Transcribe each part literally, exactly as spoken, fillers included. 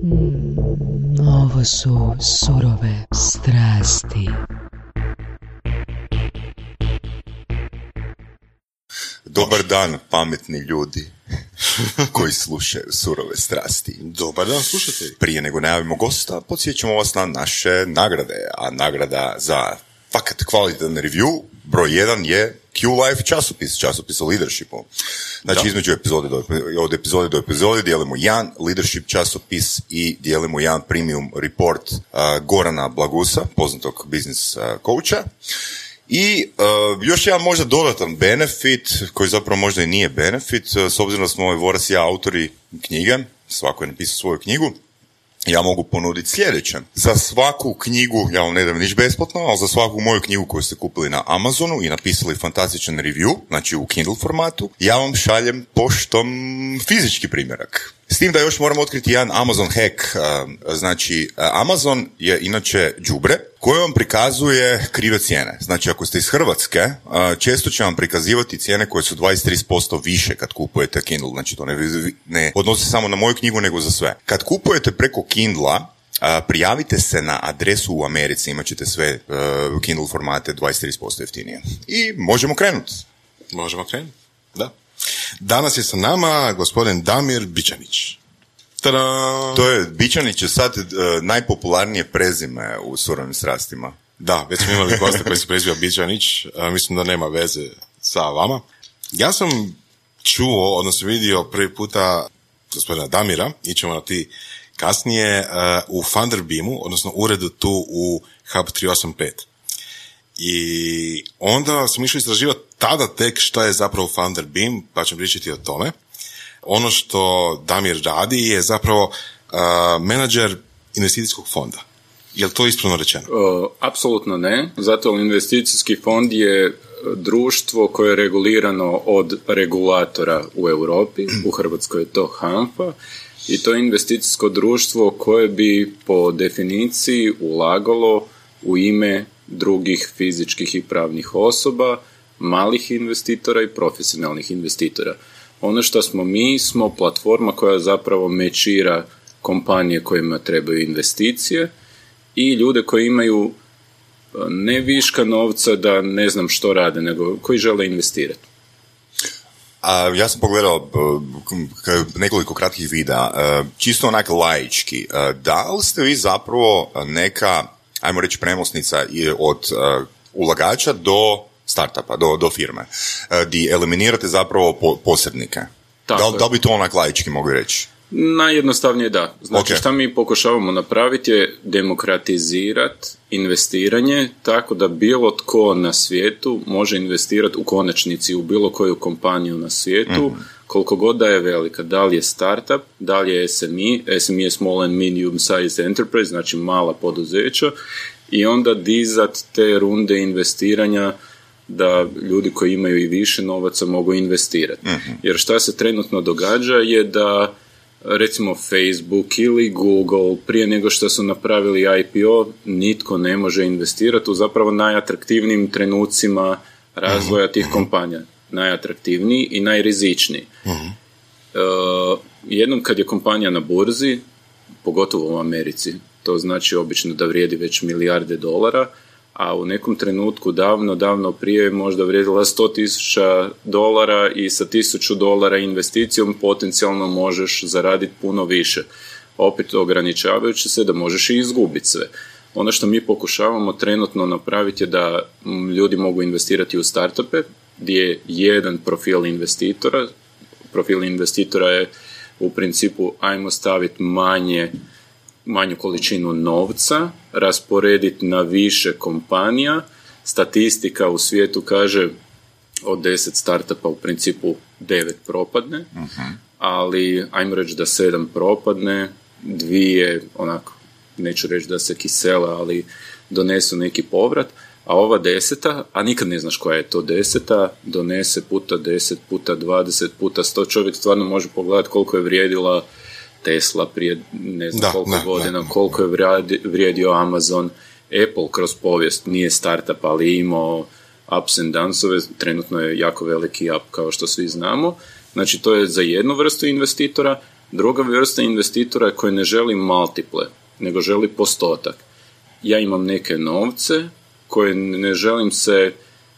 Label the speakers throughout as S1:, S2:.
S1: Mm, ovo su surove strasti.
S2: Dobar dan, pametni ljudi koji slušaju surove strasti.
S3: Dobar dan, slušatelji.
S2: Prije nego najavimo gosta, podsjećamo vas na naše nagrade, a nagrada za fakat kvalitetan review broj jedan je Q-Life časopis, časopis o leadershipu. Znači, da. između epizode do, od epizode do epizode dijelimo jedan leadership časopis i dijelimo jedan premium report uh, Gorana Blagusa, poznatog business uh, coacha. I uh, još jedan možda dodatan benefit, koji zapravo možda i nije benefit, uh, s obzirom da smo ovaj Voras i ja autori knjige, svako je napisao svoju knjigu, ja mogu ponuditi sljedeće. Za svaku knjigu, ja vam ne dam niš besplatno, ali za svaku moju knjigu koju ste kupili na Amazonu i napisali fantastičan review, znači u Kindle formatu, ja vam šaljem poštom fizički primjerak. S tim da još moram otkriti jedan Amazon hack. Znači, Amazon je inače đubre koje vam prikazuje krive cijene. Znači, ako ste iz Hrvatske, često će vam prikazivati cijene koje su dvadeset do trideset posto više kad kupujete Kindle. Znači, to ne, ne odnosi se samo na moju knjigu, nego za sve. Kad kupujete preko Kindla, prijavite se na adresu u Americi, imat ćete sve Kindle formate dvadeset do trideset posto jeftinije. I možemo krenuti.
S3: Možemo krenuti, da. Danas je sa nama gospodin Damir Bičanić. Tada!
S2: To je, Bičanić je sad uh, najpopularnije prezime u surovim strastima.
S3: Da, već smo imali gosta koji se preziva Bičanić, uh, mislim da nema veze sa vama. Ja sam čuo, odnosno vidio prvi puta gospodina Damira, ićemo na ti kasnije, uh, u Funderbeamu, odnosno uredu tu u Hub tri osam pet. I onda sam išao istraživati tada tek što je zapravo Funderbeam, pa ćemo pričati o tome. Ono što Damir radi je zapravo uh, menadžer investicijskog fonda. Je li to ispravno rečeno?
S4: Uh, apsolutno ne. Zato investicijski fond je društvo koje je regulirano od regulatora u Europi, u Hrvatskoj je to HANFA, i to je investicijsko društvo koje bi po definiciji ulagalo u ime drugih fizičkih i pravnih osoba, malih investitora i profesionalnih investitora. Ono što smo mi, smo platforma koja zapravo mečira kompanije kojima trebaju investicije i ljude koji imaju ne viška novca da ne znam što rade, nego koji žele investirati.
S2: A, ja sam pogledao nekoliko kratkih videa, čisto onak laički. Da li ste vi zapravo neka, ajmo reći, premosnica od uh, ulagača do startupa, do, do firme, uh, di eliminirate zapravo po, posrednike? Da, da li bi to onak laički mogli reći?
S4: Najjednostavnije da. Znači,
S2: okay.
S4: Šta mi pokušavamo napraviti je demokratizirati investiranje tako da bilo tko na svijetu može investirati u konačnici u bilo koju kompaniju na svijetu, mm-hmm. koliko god da je velika. Da li je startup, da li je S M E, S M E je small and medium sized enterprise, znači mala poduzeća, i onda dizat te runde investiranja da ljudi koji imaju i više novaca mogu investirati. Mm-hmm. Jer šta se trenutno događa je da recimo Facebook ili Google prije nego što su napravili I P O nitko ne može investirati u zapravo najatraktivnijim trenucima razvoja tih kompanija. Najatraktivniji i najrizičniji. Uh-huh. Uh, jednom kad je kompanija na burzi, pogotovo u Americi, to znači obično da vrijedi već milijarde dolara, a u nekom trenutku davno, davno prije možda vrijedila sto tisuća dolara i sa tisuću dolara investicijom potencijalno možeš zaraditi puno više. Opet ograničavajući se da možeš i izgubiti sve. Ono što mi pokušavamo trenutno napraviti je da ljudi mogu investirati u startupe, gdje je jedan profil investitora. Profil investitora je u principu ajmo staviti manje manju količinu novca, rasporediti na više kompanija. Statistika u svijetu kaže od deset startupa u principu devet propadne, uh-huh. ali ajmo reći da sedam propadne, dvije onako, neću reći da se kisele, ali donesu neki povrat, a ova deseta, a nikad ne znaš koja je to deseta, donese puta deset, puta dvadeset, puta sto, čovjek stvarno može pogledati koliko je vrijedila Tesla prije ne znam da, koliko da, godina, da. koliko je vrijedio Amazon, Apple kroz povijest nije startup, ali imao ups and downsove, trenutno je jako veliki up kao što svi znamo. Znači to je za jednu vrstu investitora, Druga vrsta investitora je koji ne želi multiple, nego želi postotak. Ja imam neke novce koje ne želim se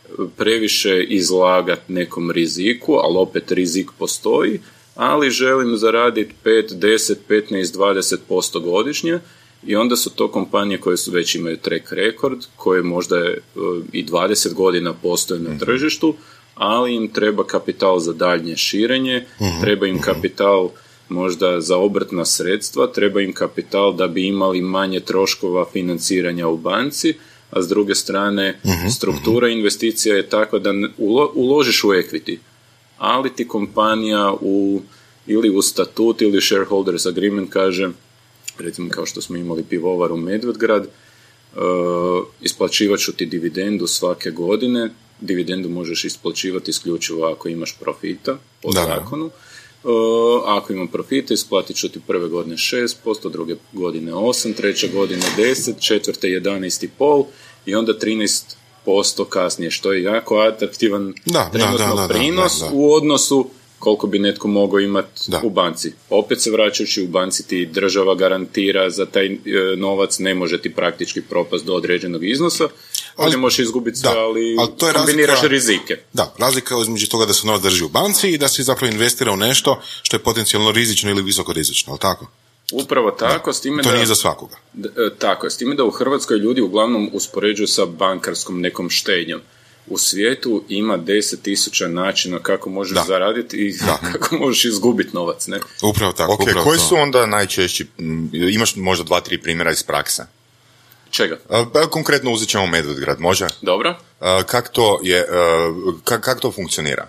S4: previše izlagati nekom riziku, ali opet rizik postoji, ali želim zaraditi pet, deset, petnaest, dvadeset posto godišnje i onda su to kompanije koje su već imaju track record, koje možda je, i dvadeset godina postoje na tržištu, ali im treba kapital za daljnje širenje, treba im kapital možda za obrtna sredstva, treba im kapital da bi imali manje troškova financiranja u banci, a s druge strane struktura investicija je takva da ulo, uložiš u equity, ali ti kompanija u, ili u statut ili shareholders agreement kaže, recimo kao što smo imali pivovaru Medvedgrad, uh, isplaćivat ću ti dividendu svake godine, dividendu možeš isplaćivati isključivo ako imaš profita po
S3: da,
S4: zakonu. Uh, ako imam profita, isplatit ću ti prve godine šest posto, druge godine osam posto, treće godine deset posto, četvrte jedanaest zarez pet i onda trinaest posto kasnije, što je jako atraktivan
S3: da,
S4: trenutno
S3: da, da, da,
S4: prinos
S3: da, da.
S4: u odnosu koliko bi netko mogao imati
S3: da.
S4: u banci. Opet se vraćajući u banci ti država garantira za taj e, novac, ne može ti praktički propast do određenog iznosa, ali, ali možeš izgubiti sve, ali, ali to je kombiniraš razlika, rizike.
S3: Da, razlika je između toga da se novac drži u banci i da se zapravo investira u nešto što je potencijalno rizično ili visoko rizično, ali tako?
S4: Upravo tako, s time
S3: to
S4: da...
S3: nije za svakoga.
S4: Da, tako je, s time da u Hrvatskoj ljudi uglavnom uspoređuju sa bankarskom nekom štednjom. U svijetu ima deset tisuća načina kako možeš da. zaraditi i da. kako možeš izgubiti novac, ne?
S3: Upravo tako.
S2: Ok,
S3: upravo
S2: koji
S3: to.
S2: su onda najčešći, imaš možda dva, tri primjera iz prakse?
S4: Čega?
S2: A, konkretno uzet ćemo Medvedgrad, može?
S4: Dobro.
S2: Kako to, je, kak, kak to funkcionira?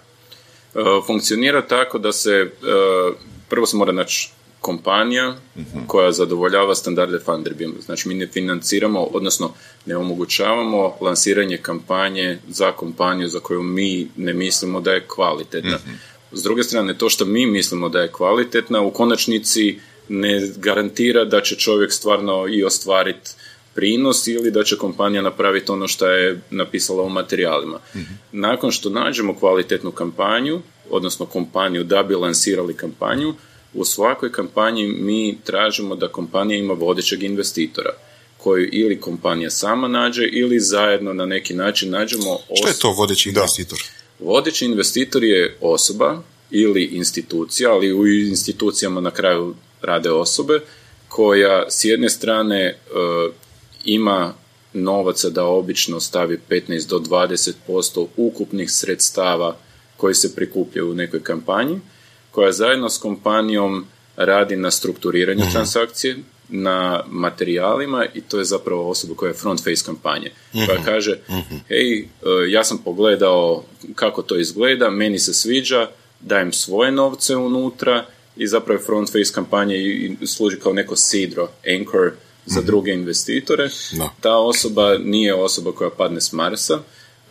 S4: A, funkcionira tako da se, a, prvo se mora naći kompanija uh-huh. koja zadovoljava standarde Funderbeam. Znači mi ne financiramo, odnosno ne omogućavamo lansiranje kampanje za kompaniju za koju mi ne mislimo da je kvalitetna. Uh-huh. S druge strane, to što mi mislimo da je kvalitetna, u konačnici ne garantira da će čovjek stvarno i ostvariti prinos ili da će kompanija napraviti ono što je napisala u materijalima. Uh-huh. Nakon što nađemo kvalitetnu kampanju, odnosno kompaniju da bi lansirali kampanju, u svakoj kampanji mi tražimo da kompanija ima vodećeg investitora, koju ili kompanija sama nađe ili zajedno na neki način nađemo... Os...
S3: Što je to vodeći investitor?
S4: Da. Vodeći investitor je osoba ili institucija, ali u institucijama na kraju rade osobe, koja s jedne strane uh, ima novaca da obično stavi petnaest do dvadeset posto ukupnih sredstava koji se prikupljaju u nekoj kampanji, koja zajedno s kompanijom radi na strukturiranju mm-hmm. transakcije, na materijalima i to je zapravo osoba koja je front face kampanje. Mm-hmm. Koja kaže, mm-hmm. hej, ja sam pogledao kako to izgleda, meni se sviđa, dajem svoje novce unutra i zapravo front face kampanje i služi kao neko sidro, anchor za mm-hmm. druge investitore. No. Ta osoba nije osoba koja padne s Marsa,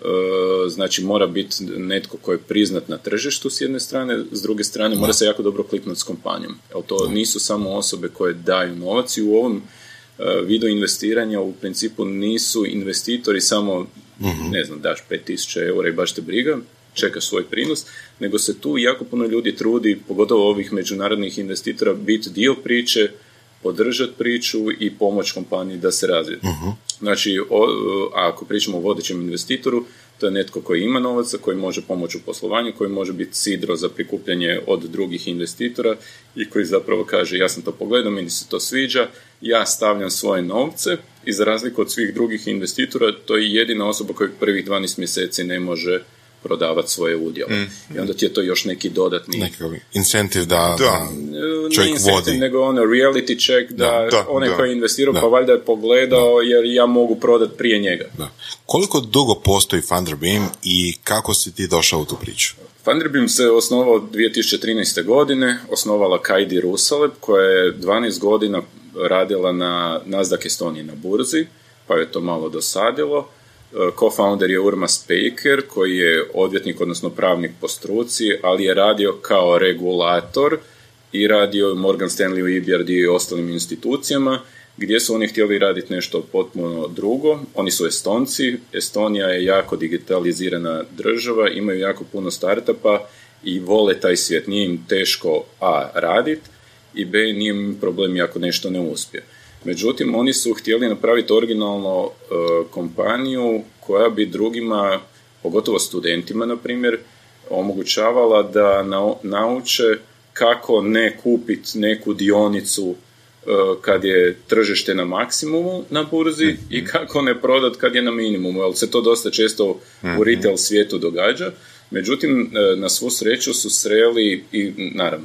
S4: znači mora biti netko koji je priznat na tržištu s jedne strane, s druge strane mora se jako dobro kliknuti s kompanijom. Jer to nisu samo osobe koje daju novac i u ovom vidu investiranja u principu nisu investitori samo, mm-hmm. ne znam, daš pet tisuća eura i baš te briga, čekaš svoj prinos, nego se tu jako puno ljudi trudi, pogotovo ovih međunarodnih investitora, biti dio priče, podržati priču i pomoć kompaniji da se razvije. Uh-huh. Znači, o, ako pričamo o vodećem investitoru, to je netko koji ima novaca, koji može pomoći u poslovanju, koji može biti sidro za prikupljanje od drugih investitora i koji zapravo kaže, ja sam to pogledao, meni se to sviđa, ja stavljam svoje novce i za razliku od svih drugih investitora, to je jedina osoba koja prvih dvanaest mjeseci ne može prodavati svoje udjele. Mm. I onda ti je to još neki dodatni...
S3: Nekakav incentiv da,
S2: da.
S3: da čovjek
S4: ne
S3: vodi.
S4: Nego ono reality check da,
S3: da,
S4: da onaj
S3: da,
S4: koji je investirao
S3: da.
S4: pa valjda je pogledao
S3: da.
S4: jer ja mogu prodati prije njega.
S3: Da. Koliko dugo postoji Funderbeam i kako si ti došao u tu priču?
S4: Funderbeam se osnovao dvije tisuće trinaeste. godine, osnovala Kajdi Rusaleb koja je dvanaest godina radila na Nasdaq Estoniji na burzi, pa je to malo dosadilo. Co-founder je Urmas Pejker, koji je odvjetnik, odnosno pravnik po struci, ali je radio kao regulator i radio Morgan Stanley, E B R D i ostalim institucijama, gdje su oni htjeli raditi nešto potpuno drugo. Oni su Estonci, Estonija je jako digitalizirana država, imaju jako puno startupa i vole taj svijet. Nije im teško a raditi i B, nije mi problem ako nešto ne uspije. Međutim, oni su htjeli napraviti originalno uh, kompaniju koja bi drugima, pogotovo studentima, na primjer, omogućavala da na, nauče kako ne kupiti neku dionicu uh, kad je tržište na maksimumu na burzi mm-hmm. i kako ne prodat kad je na minimumu, jer se to dosta često mm-hmm. u retail svijetu događa. Međutim, na svu sreću su sreli, i naravno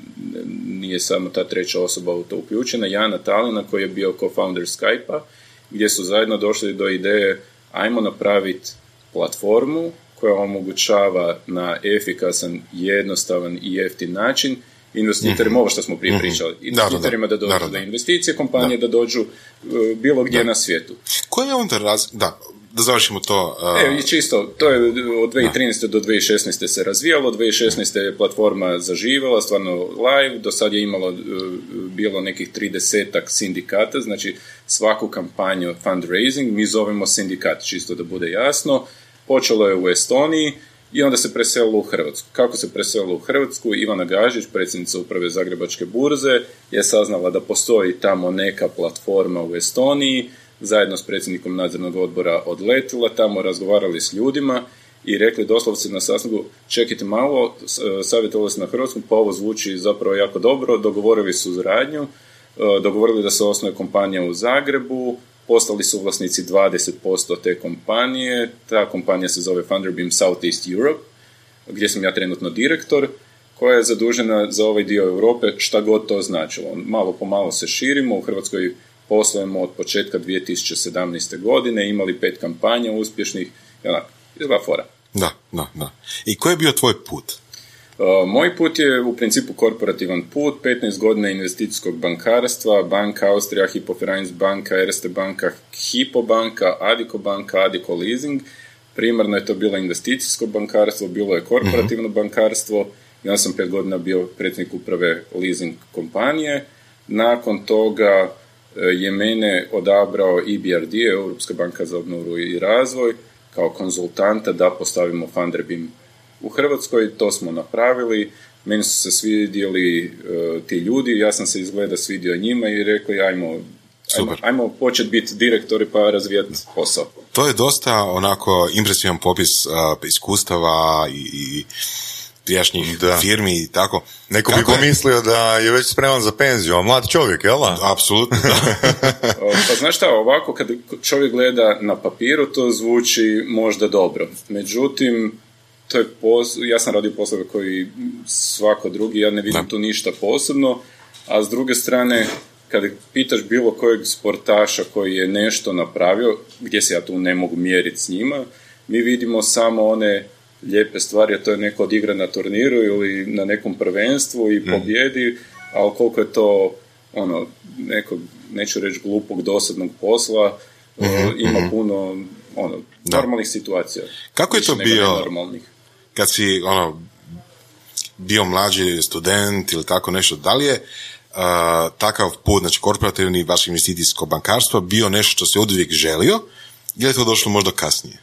S4: nije samo ta treća osoba u to uključena, Jana Talina koji je bio co-founder Skype-a, gdje su zajedno došli do ideje ajmo napraviti platformu koja omogućava na efikasan, jednostavan i jeftin način investitorima, mm-hmm. ovo što smo prije mm-hmm. pričali, investitorima da, da, da dođu do investicije, kompanije da, da dođu uh, bilo gdje da. na svijetu.
S3: Koji je onda raz... Da. Da završimo to. Uh...
S4: E, čisto, to je od dvije tisuće trinaeste do dvije tisuće šesnaeste se razvijalo, dvije tisuće šesnaeste je platforma zaživjela, stvarno live, do sad je imalo, bilo nekih tridesetak sindikata, znači svaku kampanju fundraising mi zovemo sindikat, čisto da bude jasno. Počelo je u Estoniji i onda se preselilo u Hrvatsku. Kako se preselilo u Hrvatsku? Ivana Gažić, predsjednica uprave Zagrebačke burze, je saznala da postoji tamo neka platforma u Estoniji, zajedno s predsjednikom nadzornog odbora odletila tamo, razgovarali s ljudima i rekli doslovce na sastanku, čekajte malo, savjetovali se na hrvatskom, pa ovo zvuči zapravo jako dobro, dogovorili su suradnju, dogovorili da se osnuje kompanija u Zagrebu, postali su vlasnici dvadeset posto te kompanije, ta kompanija se zove Funderbeam Southeast Europe, gdje sam ja trenutno direktor, koja je zadužena za ovaj dio Europe, šta god to značilo. Malo po malo se širimo, u Hrvatskoj poslujemo od početka dvije tisuće sedamnaeste. godine, imali pet kampanja uspješnih, i onako, izgleda fora.
S3: Da, da, da. I koji je bio tvoj put?
S4: Uh, moj put je u principu korporativan put, petnaest godina investicijskog bankarstva, Banka Austrija, Hypo Vereins banka, Erste banka, Hypo banka, Addiko banka, Addiko leasing. Primarno je to bilo investicijsko bankarstvo, bilo je korporativno mm-hmm. bankarstvo. Ja sam pet godina bio predsjednik uprave leasing kompanije. Nakon toga je mene odabrao E B R D, Europska banka za obnovu i razvoj, kao konzultanta da postavimo Funderbeam u Hrvatskoj. To smo napravili. Meni su se svidjeli uh, ti ljudi, ja sam se izgleda svidio njima i rekli ajmo, ajmo, ajmo početi biti direktori pa razvijati posao.
S3: To je dosta onako impresivan popis uh, iskustava i, i prijašnjih da. firmi i tako.
S2: Neko bi pomislio da je već spreman za penziju, a mlad čovjek, jel da?
S3: Apsolutno, da.
S4: Pa znaš šta, ovako kad čovjek gleda na papiru, to zvuči možda dobro. Međutim, to je pos... ja sam radio poslove koji svako drugi, ja ne vidim da. tu ništa posebno, a s druge strane, kad pitaš bilo kojeg sportaša koji je nešto napravio, gdje se ja tu ne mogu mjeriti s njima, mi vidimo samo one lijepe stvari, a to je neko odigra na turniru ili na nekom prvenstvu i pobjedi, mm. ali koliko je to ono, nekog, neću reći glupog, dosadnog posla, mm-hmm. ima puno ono, normalnih situacija.
S3: Kako je to bio kad si ono, bio mlađi student ili tako nešto, da li je uh, takav put, znači korporativni vaš investicijsko bankarstvo bio nešto što se oduvijek želio ili je to došlo možda kasnije?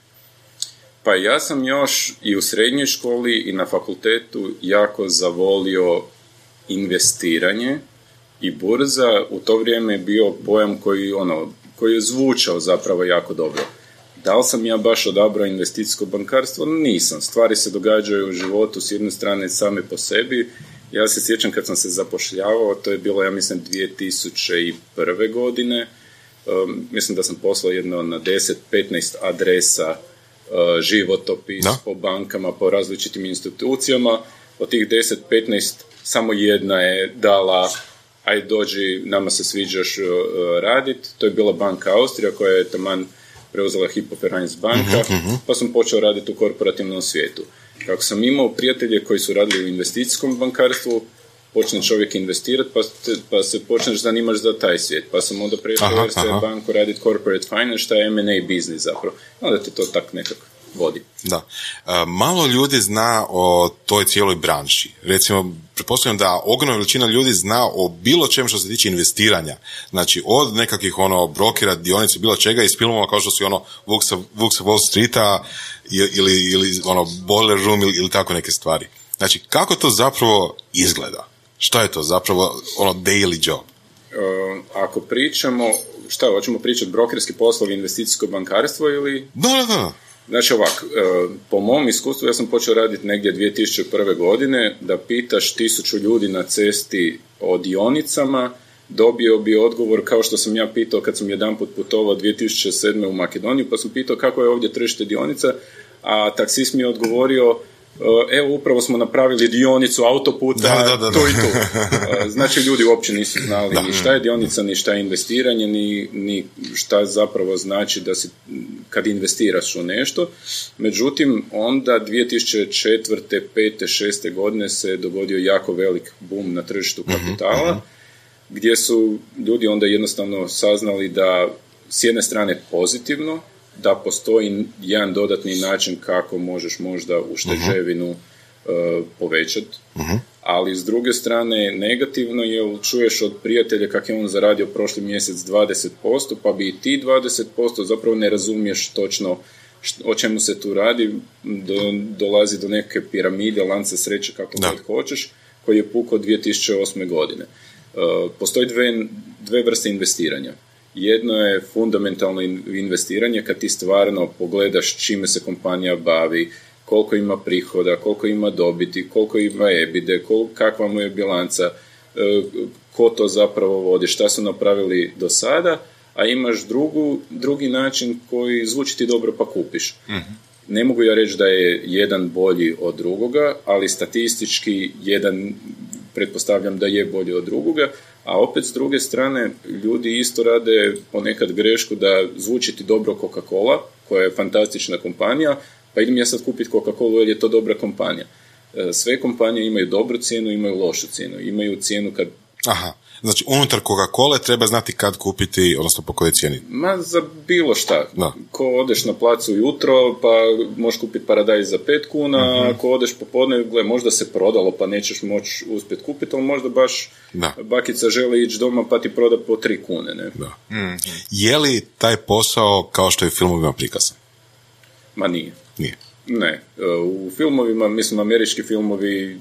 S4: Pa ja sam još i u srednjoj školi i na fakultetu jako zavolio investiranje i burza. U to vrijeme je bio pojam koji, ono, koji je zvučao zapravo jako dobro. Da li sam ja baš odabrao investicijsko bankarstvo? Nisam. Stvari se događaju u životu s jedne strane same po sebi. Ja se sjećam kad sam se zapošljavao, to je bilo, ja mislim, dvije tisuće prve. godine. Um, mislim da sam poslao jedno na deset petnaest adresa, Uh, životopis no. po bankama, po različitim institucijama. Od tih deset petnaest samo jedna je dala aj dođi, nama se sviđaš uh, radit. To je bila Banka Austrija koja je taman preuzela Hypo Vereins banka, mm-hmm. pa sam počeo raditi u korporativnom svijetu. Kako sam imao prijatelje koji su radili u investicijskom bankarstvu, počne čovjek investirati, pa, pa se počneš zanimaš za taj svijet. Pa sam onda prešao u Erste banku raditi corporate finance, šta je M and A biznis zapravo. Onda te to tak nekako vodi.
S3: Da. E, malo ljudi zna o toj cijeloj branši. Recimo, pretpostavljam da ogromna većina ljudi zna o bilo čem što se tiče investiranja. Znači, od nekakvih ono brokera, dionica, bilo čega iz filmova kao što su ono Vuk sa, Vuk sa Wall Streeta ili, ili ono Boiler Room ili, ili tako neke stvari. Znači, kako to zapravo izgleda? Šta je to zapravo ono daily job?
S4: Uh, ako pričamo, šta, hoćemo pričati brokerski poslovi, investicijsko bankarstvo ili...
S3: Da, da, da.
S4: Znači ovak, uh, po mom iskustvu ja sam počeo raditi negdje dvije tisuće prve. godine, da pitaš tisuću ljudi na cesti o dionicama, dobio bi odgovor kao što sam ja pitao kad sam jedanput putovao dvije tisuće sedme. u Makedoniju, pa sam pitao kako je ovdje tržište dionica, a taksist mi je odgovorio, evo upravo smo napravili dionicu autoputa,
S3: da, da, da, da.
S4: to i to. Znači ljudi uopće nisu znali da. ni šta je dionica, ni šta je investiranje, ni, ni šta zapravo znači da si, kad investiraš u nešto. Međutim, onda dvije tisuće četvrte, pete, šeste godine se dogodio jako velik boom na tržištu kapitala, uh-huh. gdje su ljudi onda jednostavno saznali da s jedne strane pozitivno, da postoji jedan dodatni način kako možeš možda ušteđevinu uh-huh. uh, povećati, uh-huh. ali s druge strane negativno je čuješ od prijatelja kako je on zaradio prošli mjesec dvadeset posto, pa bi i ti dvadeset posto, zapravo ne razumiješ točno št, o čemu se tu radi, do, dolazi do neke piramide, lanca sreće, kako god hoćeš, koji je pukao dvije tisuće osme. godine. Uh, postoji dve, dve vrste investiranja. Jedno je fundamentalno investiranje kad ti stvarno pogledaš čime se kompanija bavi, koliko ima prihoda, koliko ima dobiti, koliko ima ebide, koliko, kakva mu je bilanca, ko to zapravo vodi, šta su napravili do sada, a imaš drugu, drugi način koji zvuči ti dobro pa kupiš. Mm-hmm. Ne mogu ja reći da je jedan bolji od drugoga, ali statistički jedan pretpostavljam da je bolji od drugoga, a opet s druge strane ljudi isto rade ponekad grešku da zvuči ti dobro Coca-Cola, koja je fantastična kompanija, pa idem ja sad kupiti Coca-Colu jer je to dobra kompanija. Sve kompanije imaju dobru cijenu, imaju lošu cijenu. Imaju cijenu kad...
S3: Aha, znači unutar Coca-Cole treba znati kad kupiti, odnosno po kojoj cijeni?
S4: Ma za bilo šta.
S3: Da.
S4: Ko odeš na placu ujutro, pa možeš kupiti paradajz za pet kuna, uh-huh. ako odeš popodne, gle, možda se prodalo, pa nećeš moći uspjeti kupiti, ali možda baš da. bakica želi ići doma, pa ti proda po tri kune, ne?
S3: Da. Mm. Je li taj posao kao što je u filmovima prikazan?
S4: Ma nije.
S3: Nije.
S4: Ne. U filmovima, mislim, američki filmovi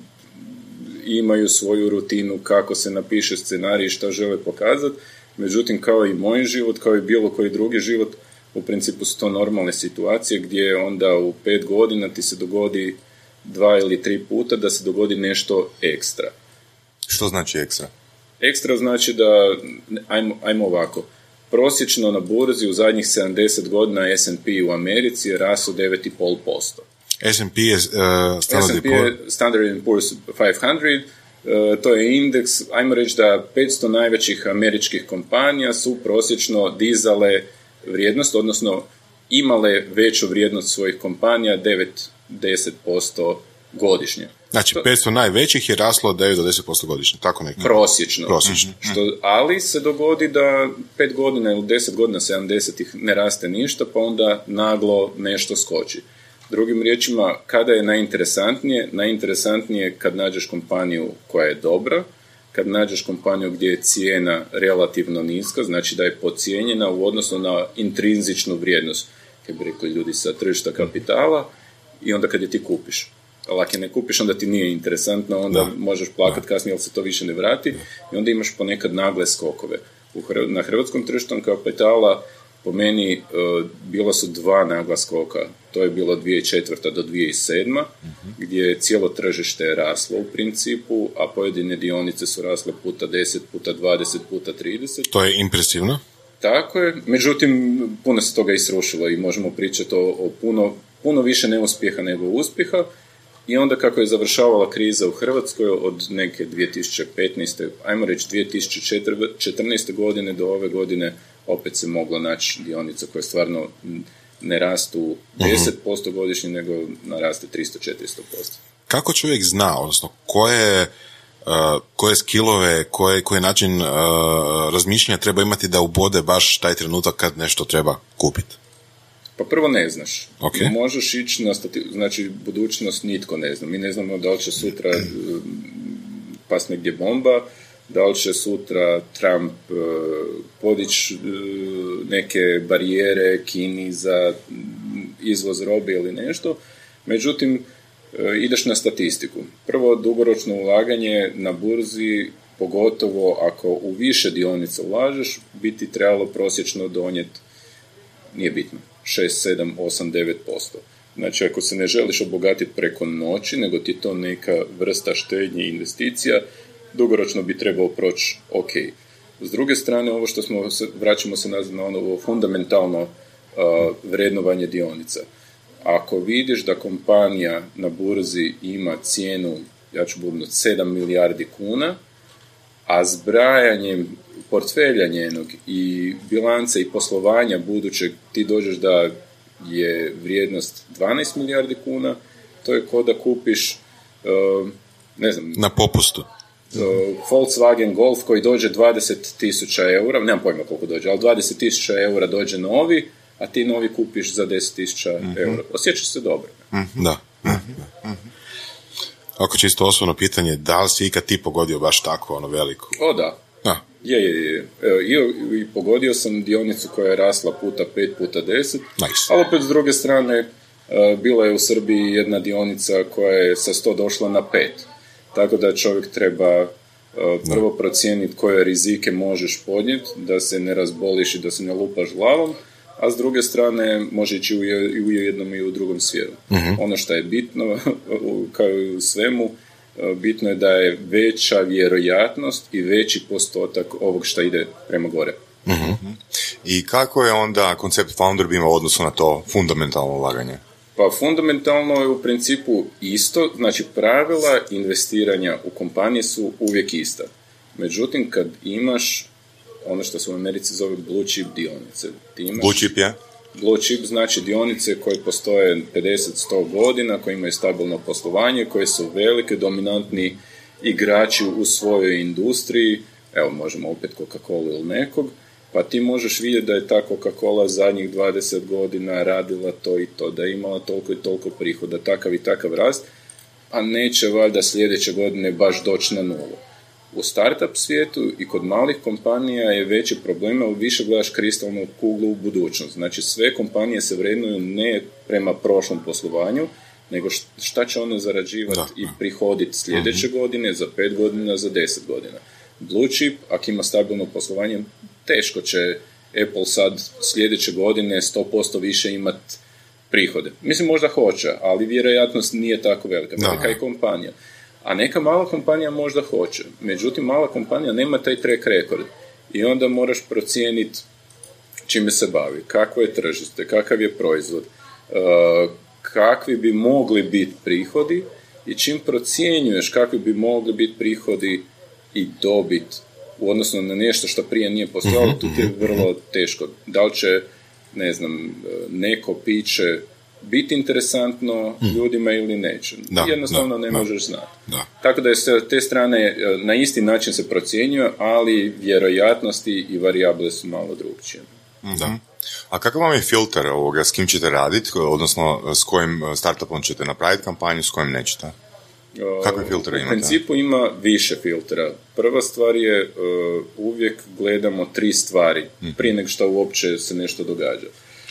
S4: imaju svoju rutinu kako se napiše scenarij i šta žele pokazati, međutim kao i moj život, kao i bilo koji drugi život, u principu su to normalne situacije gdje onda u pet godina ti se dogodi dva ili tri puta da se dogodi nešto ekstra.
S2: Što znači ekstra?
S4: Ekstra znači da, ajmo, ajmo ovako, prosječno na burzi u zadnjih sedamdeset godina es and pe u Americi je rasao devet zarez pet posto.
S3: es and pe je uh, Standard and Poor's.
S4: Standard and Poor's petsto, uh, to je indeks, ajmo reći da petsto najvećih američkih kompanija su prosječno dizale vrijednost, odnosno imale veću vrijednost svojih kompanija devet do deset posto godišnje.
S3: Znači, petsto najvećih je raslo devet do deset posto godišnje, tako nekako?
S4: Prosječno.
S3: Prosječno.
S4: Mm-hmm. Što, ali se dogodi da pet godina ili deset godina sedamdesetih ne raste ništa, pa onda naglo nešto skoči. Drugim riječima, kada je najinteresantnije? Najinteresantnije kad nađeš kompaniju koja je dobra, kad nađeš kompaniju gdje je cijena relativno niska, znači da je podcijenjena u odnosu na intrinzičnu vrijednost, kako bi rekli ljudi sa tržišta kapitala, i onda kad je ti kupiš. Ali ako je ne kupiš, onda ti nije interesantno, onda da. možeš plakati kasnije, ali se to više ne vrati, i onda imaš ponekad nagle skokove. U Hr- na hrvatskom tržištu kapitala po meni uh, bilo su dva nagla skoka. To je bilo dvije tisuće četvrta do dvije tisuće sedma uh-huh. gdje je cijelo tržište raslo u principu, a pojedine dionice su rasle puta deset, puta dvadeset, puta trideset.
S3: To je impresivno.
S4: Tako je, međutim, puno se toga isrušilo i možemo pričati o, o puno, puno više neuspjeha nego uspjeha. I onda kako je završavala kriza u Hrvatskoj od neke dvije tisuće petnaeste, ajmo reći dvije tisuće četrnaeste godine do ove godine, opet se moglo naći dionica koje stvarno ne rastu deset posto godišnje, nego naraste tristo do četiristo posto.
S3: Kako čovjek zna, odnosno koje, uh, koje skillove, koje, koji način uh, razmišljanja treba imati da ubode baš taj trenutak kad nešto treba kupiti?
S4: Pa prvo ne znaš.
S3: Okay.
S4: Možeš ići na stati... znači budućnost nitko ne zna. Mi ne znamo da li će sutra pas negdje bomba, da li će sutra Trump uh, podići uh, neke barijere Kini za izvoz robe ili nešto. Međutim, E, ideš na statistiku. Prvo, dugoročno ulaganje na burzi, pogotovo ako u više dionica ulažeš, bi ti trebalo prosječno donijeti, nije bitno, šest, sedam, osam, devet posto. Znači, ako se ne želiš obogatiti preko noći, nego ti je to neka vrsta štednje i investicija, dugoročno bi trebao proći ok. S druge strane, ovo što smo, vraćamo se nazad na ono fundamentalno uh, vrednovanje dionica. Ako vidiš da kompanija na burzi ima cijenu, ja ću budno, sedam milijardi kuna, a zbrajanjem portfelja njenog i bilance i poslovanja budućeg ti dođeš da je vrijednost dvanaest milijardi kuna, to je kao da kupiš, uh, ne znam...
S3: Na popustu.
S4: Uh, Volkswagen Golf koji dođe dvadeset tisuća eura, nemam pojma koliko dođe, ali dvadeset tisuća eura dođe novi, a ti novi kupiš za deset tisuća mm-hmm. eura. Osjećaš se dobro.
S3: Mm-hmm. Da. Mm-hmm. Ako čisto osobno pitanje, da li si ikad ti pogodio baš tako ono veliko?
S4: O da.
S3: A.
S4: Je, je, je. Evo, i, i pogodio sam dionicu koja je rasla puta pet, puta deset,
S3: nice.
S4: Ali opet s druge strane uh, bila je u Srbiji jedna dionica koja je sa sto došla na pet. Tako da čovjek treba uh, prvo procijeniti koje rizike možeš podnijeti, da se ne razboliš i da se ne lupaš glavom, a s druge strane može ići u, i u jednom i u drugom smjeru. Mm-hmm. Ono što je bitno, kao i u svemu, bitno je da je veća vjerojatnost i veći postotak ovog što ide prema gore.
S2: Mm-hmm. I kako je onda koncept Founder Beama u odnosu na to fundamentalno ulaganje?
S4: Pa fundamentalno je u principu isto, znači pravila investiranja u kompanije su uvijek ista. Međutim, kad imaš ono što se u Americi zove blue chip dionice. Ti imaš,
S2: blue chip je?
S4: Blue chip znači dionice koje postoje pedeset do sto godina, koje imaju stabilno poslovanje, koje su velike, dominantni igrači u svojoj industriji, evo možemo opet Coca-Cola ili nekog, pa ti možeš vidjeti da je ta Coca-Cola zadnjih dvadeset godina radila to i to, da je imala toliko i toliko prihoda, takav i takav rast, a neće valjda sljedeće godine baš doći na nulu. U startup svijetu i kod malih kompanija je veći problem, ali više gledaš kristalnu kuglu u budućnost. Znači sve kompanije se vrednuju ne prema prošlom poslovanju, nego šta će one zarađivati i prihoditi sljedeće uh-huh. godine, za pet godina, za deset godina. Blue chip, ako ima stabilno poslovanje, teško će Apple sad sljedeće godine sto posto više imati prihode. Mislim, možda hoće, ali vjerojatnost nije tako velika. Velika je kompanija. A neka mala kompanija možda hoće. Međutim, mala kompanija nema taj track record. I onda moraš procijeniti čime se bavi, kakvo je tržište, kakav je proizvod, uh, kakvi bi mogli biti prihodi i čim procjenjuješ kakvi bi mogli biti prihodi i dobit u odnosu na nešto što prije nije postojalo, mm-hmm. tu ti je vrlo teško. Da li će, ne znam, neko piće biti interesantno mm. ljudima ili neće. Da, Jednostavno da, ne da, možeš znati. Da. Tako da je s te strane na isti način se procjenjuje, ali vjerojatnosti i varijable su malo drugčije.
S2: Da. A kakav vam je filter ovoga, s kim ćete raditi, odnosno s kojim startupom ćete napraviti kampanju, s kojim nećete? Kakve filtere imate?
S4: U principu ima više filtera. Prva stvar je uh, uvijek gledamo tri stvari mm. prije nego što uopće se nešto događa.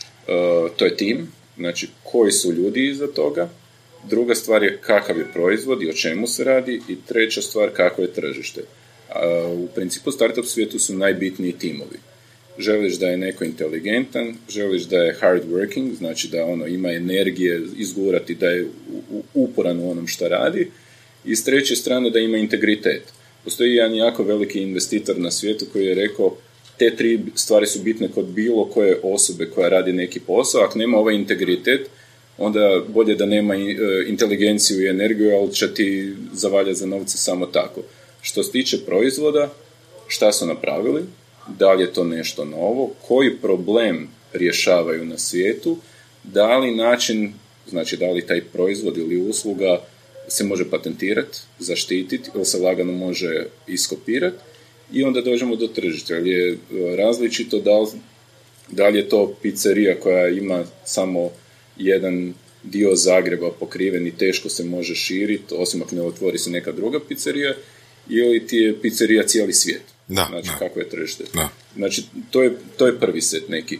S4: Uh, to je tim, znači koji su ljudi iza toga. Druga stvar je kakav je proizvod i o čemu se radi. I treća stvar kako je tržište. Uh, u principu startup svijetu su najbitniji timovi. Želiš da je neko inteligentan, želiš da je hard working, znači da ono ima energije izgurati, da je uporan u onom što radi, i s treće strane da ima integritet. Postoji jedan jako veliki investitor na svijetu koji je rekao te tri stvari su bitne kod bilo koje osobe koja radi neki posao. Ako nema ovaj integritet, onda bolje da nema inteligenciju i energiju, ali će ti zavaljati za novce samo tako. Što se tiče proizvoda, šta su napravili? Da li je to nešto novo, koji problem rješavaju na svijetu, da li način, znači da li taj proizvod ili usluga se može patentirati, zaštititi ili se lagano može iskopirati, i onda dođemo do tržišta. Ali je različito da li, da li je to pizzerija koja ima samo jedan dio Zagreba pokriven i teško se može širiti, osim ako ne otvori se neka druga pizzerija, ili ti je pizzerija cijeli svijet. Da, znači, da. Kako je tržište. Da. Znači, to je, to je prvi set neki.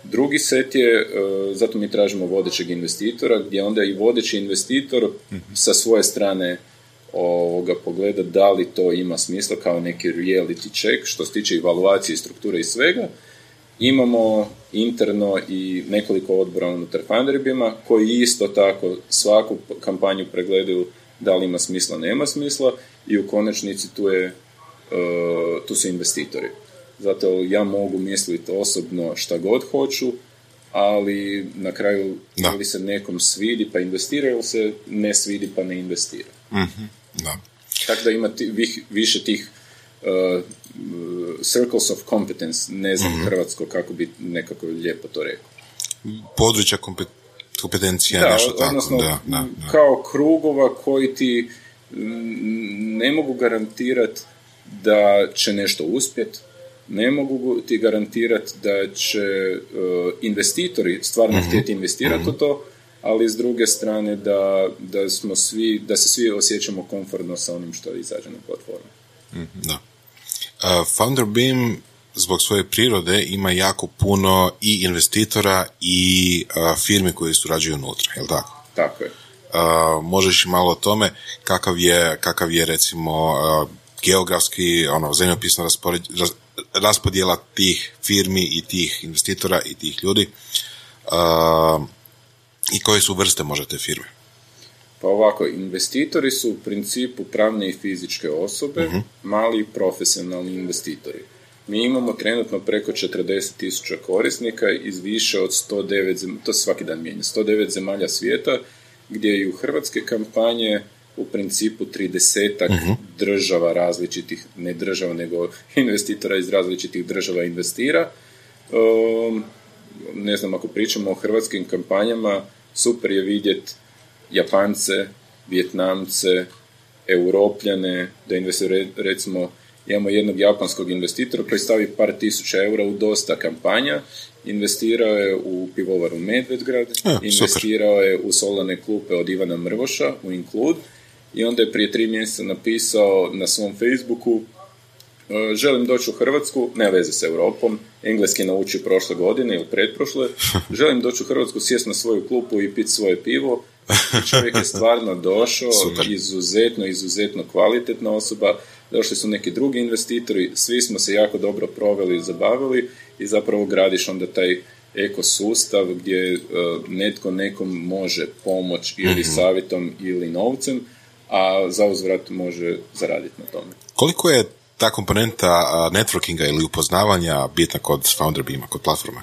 S4: Drugi set je, uh, zato mi tražimo vodećeg investitora, gdje onda i vodeći investitor mm-hmm. sa svoje strane ovoga pogleda da li to ima smisla kao neki reality check, što se tiče evaluacije, strukture i svega. Imamo interno i nekoliko odbora unutar Funderbima koji isto tako svaku kampanju pregledaju da li ima smisla, nema smisla i u konačnici tu, je, uh, tu su investitori. Zato ja mogu misliti osobno šta god hoću, ali na kraju da li se nekom svidi pa investira ili se ne svidi pa ne investira.
S3: Mm-hmm. Da.
S4: Tako da ima ti, vi, više tih uh, circles of competence, ne znam mm-hmm. hrvatsko kako bi nekako lijepo to rekao.
S3: Područja kompet, kompetencija,
S4: da,
S3: nešto tako.
S4: Odnosno,
S3: da, da, da.
S4: kao krugova koji ti m, ne mogu garantirati da će nešto uspjeti, ne mogu ti garantirati da će uh, investitori stvarno mm-hmm. htjeti investirati mm-hmm. u to, ali s druge strane da, da, smo svi, da se svi osjećamo komfortno sa onim što izađe na platformu.
S3: Mm-hmm. Da. Uh, Funderbeam zbog svoje prirode ima jako puno i investitora i uh, firmi koji surađuju unutra, je li tako?
S4: Tako je.
S3: Uh, možeš malo o tome kakav je, kakav je recimo uh, geografski, ono, zemljopisna raspored, raz, raspodjela tih firmi i tih investitora i tih ljudi uh, i koje su vrste možda te firme?
S4: Pa ovako, investitori su u principu pravne i fizičke osobe, uh-huh. mali i profesionalni investitori. Mi imamo trenutno preko četrdeset tisuća korisnika iz više od sto devet, to se svaki dan mijenja, sto devet zemalja svijeta, gdje i u hrvatske kampanje u principu tridesetak uh-huh. država različitih, ne država, nego investitora iz različitih država investira. Um, ne znam, ako pričamo o hrvatskim kampanjama, super je vidjeti Japance, Vijetnamce, Europljane, da investiraju, recimo, imamo jednog japanskog investitora koji stavi par tisuća eura u dosta kampanja, investirao je u pivovaru Medvedgrad, ja, investirao super. je u solane klupe od Ivana Mrvoša, u Include, i onda je prije tri mjeseca napisao na svom Facebooku: želim doći u Hrvatsku, ne veze s Europom, engleski naučio prošle godine ili pretprošle, želim doći u Hrvatsku, sjest na svoju klupu i piti svoje pivo. I čovjek je stvarno došao, super. izuzetno, izuzetno kvalitetna osoba, došli su neki drugi investitori, svi smo se jako dobro proveli i zabavili i zapravo gradiš onda taj ekosustav gdje uh, netko nekom može pomoći ili mm-hmm. savjetom ili novcem, a za uzvrat može zaraditi na tome.
S3: Koliko je ta komponenta networkinga ili upoznavanja bitna kod Funderbeama, kod platforma?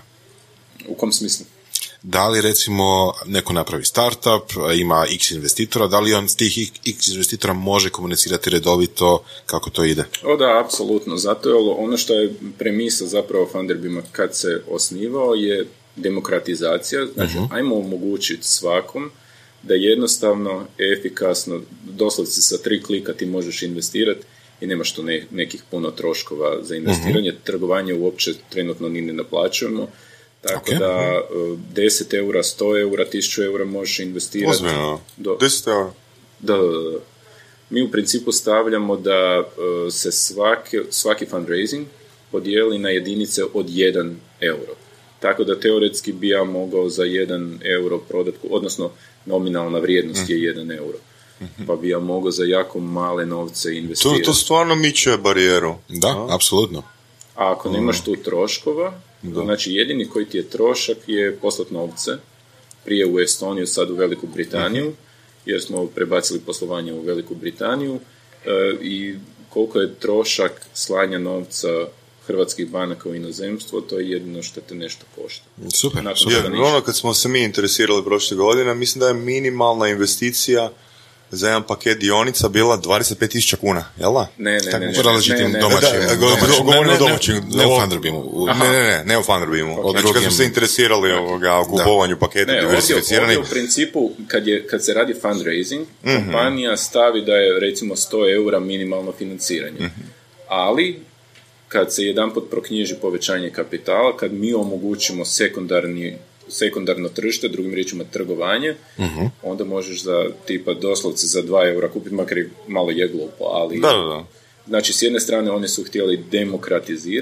S4: U kom smislu?
S3: Da li recimo neko napravi startup, ima x investitora, da li on s tih x investitora može komunicirati redovito, kako to ide?
S4: O da, apsolutno. Zato je ono što je premisa zapravo Funderbeama kad se osnivao je demokratizacija. Znači, uh-huh. ajmo omogućiti svakom da jednostavno, efikasno, doslovce sa tri klika ti možeš investirati i nemaš tu ne, nekih puno troškova za investiranje. Uh-huh. Trgovanje uopće trenutno ni ne naplaćujemo. Tako okay. da deset eura, sto eura, tisuću eura možeš investirati.
S2: Ozbiljno, deset eura.
S4: Da, da, da. Mi u principu stavljamo da uh, se svaki, svaki fundraising podijeli na jedinice od jedan euro. Tako da teoretski bi ja mogao za jedan euro prodati, odnosno nominalna vrijednost mm. je jedan euro. Mm-hmm. Pa bi ja mogao za jako male novce investirati.
S2: To, to stvarno miče barijeru.
S3: Da, a? apsolutno.
S4: A ako nemaš tu troškova, da. Znači jedini koji ti je trošak je poslat novce, prije u Estoniju, sad u Veliku Britaniju, uh-huh. jer smo prebacili poslovanje u Veliku Britaniju, e, i koliko je trošak slanja novca hrvatskih banaka u inozemstvo, to je jedino što te nešto košta.
S3: Super,
S2: super. Je, ono kad smo se mi interesirali prošle godine, mislim da je minimalna investicija za jedan paket dionica bila dvadeset pet tisuća kuna, jel da?
S4: Ne, ne, ne.
S3: Različitim domaćim.
S2: Govorimo o domaćim.
S3: Ne u Funderbeamu.
S2: Ne, ne, ne, ne u Funderbeamu. Znači kad smo se interesirali o kupovanju paketa diversificiranih.
S4: U principu, kad, je, kad se radi fundraising, mm-hmm. kompanija stavi da je recimo sto eura minimalno financiranje. Mm-hmm. Ali, kad se jedanput proknjiži povećanje kapitala, kad mi omogućimo sekundarni sekundarno tržište, drugim riječima trgovanje, uh-huh. onda možeš za tipa doslovce za dva eura kupiti, makar je malo je glupo, ali
S2: da, da, da.
S4: Znači s jedne strane oni su htjeli demokratizirati,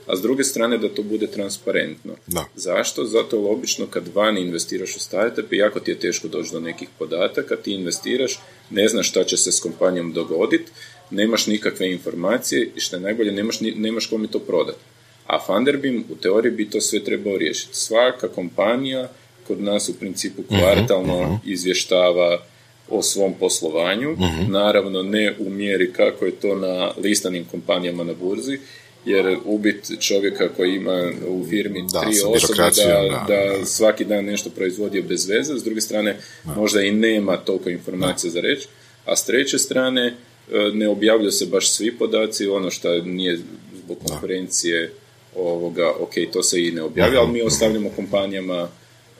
S4: a s druge strane da to bude transparentno.
S3: Da.
S4: Zašto? Zato je obično kad vani investiraš u startup i jako ti je teško doći do nekih podataka, ti investiraš, ne znaš šta će se s kompanijom dogoditi, nemaš nikakve informacije i što je najbolje, nemaš, nemaš kome to prodati. A Funderbeam u teoriji bi to sve trebao riješiti. Svaka kompanija kod nas u principu kvartalno uh-huh. izvještava o svom poslovanju, uh-huh. naravno ne u mjeri kako je to na listanim kompanijama na burzi, jer ubit čovjeka koji ima u firmi
S3: da,
S4: tri osobe da, da, da svaki dan nešto proizvodi bez veze, s druge strane da. možda i nema toliko informacija da. za reći, a s treće strane ne objavljaju se baš svi podaci, ono što nije zbog konferencije ovoga, ok, to se i ne objavlja, ali mi ostavljamo kompanijama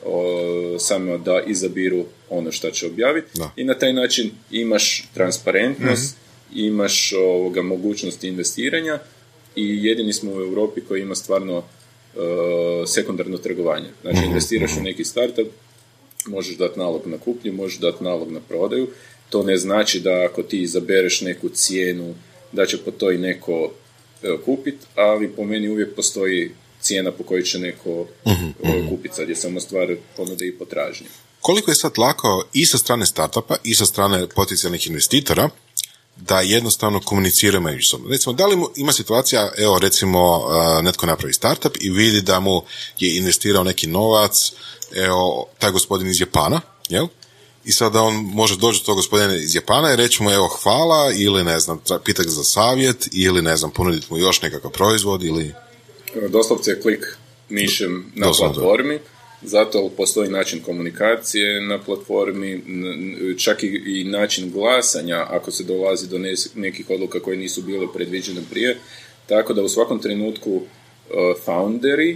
S4: o, samo da izabiru ono što će objaviti da. i na taj način imaš transparentnost, mm-hmm. imaš ovoga, mogućnost investiranja i jedini smo u Europi koji ima stvarno uh, sekundarno trgovanje. Znači, mm-hmm. investiraš u neki startup, možeš dati nalog na kupnju, možeš dati nalog na prodaju. To ne znači da ako ti izabereš neku cijenu, da će po toj neko uh, kupiti, ali po meni uvijek postoji cijena po kojoj će neko mm-hmm. uh, kupiti. Sad je samo stvar ponude i potražnje. Koliko je sad lako
S3: i sa strane startupa i sa strane potencijalnih investitora da jednostavno komuniciraju međusobno? Recimo, da li mu ima situacija, evo recimo netko napravi startup i vidi da mu je investirao neki novac, evo taj gospodin iz Japana, jel? I sada on može doći do tog gospodina iz Japana i reći mu evo hvala ili ne znam, pita ga za savjet ili ne znam, ponuditi mu još nekakav proizvod ili...
S4: Doslovce je klik mišem na Doslovno platformi. Zato postoji način komunikacije na platformi, čak i način glasanja ako se dolazi do nekih odluka koje nisu bile predviđene prije. Tako da u svakom trenutku uh, founderi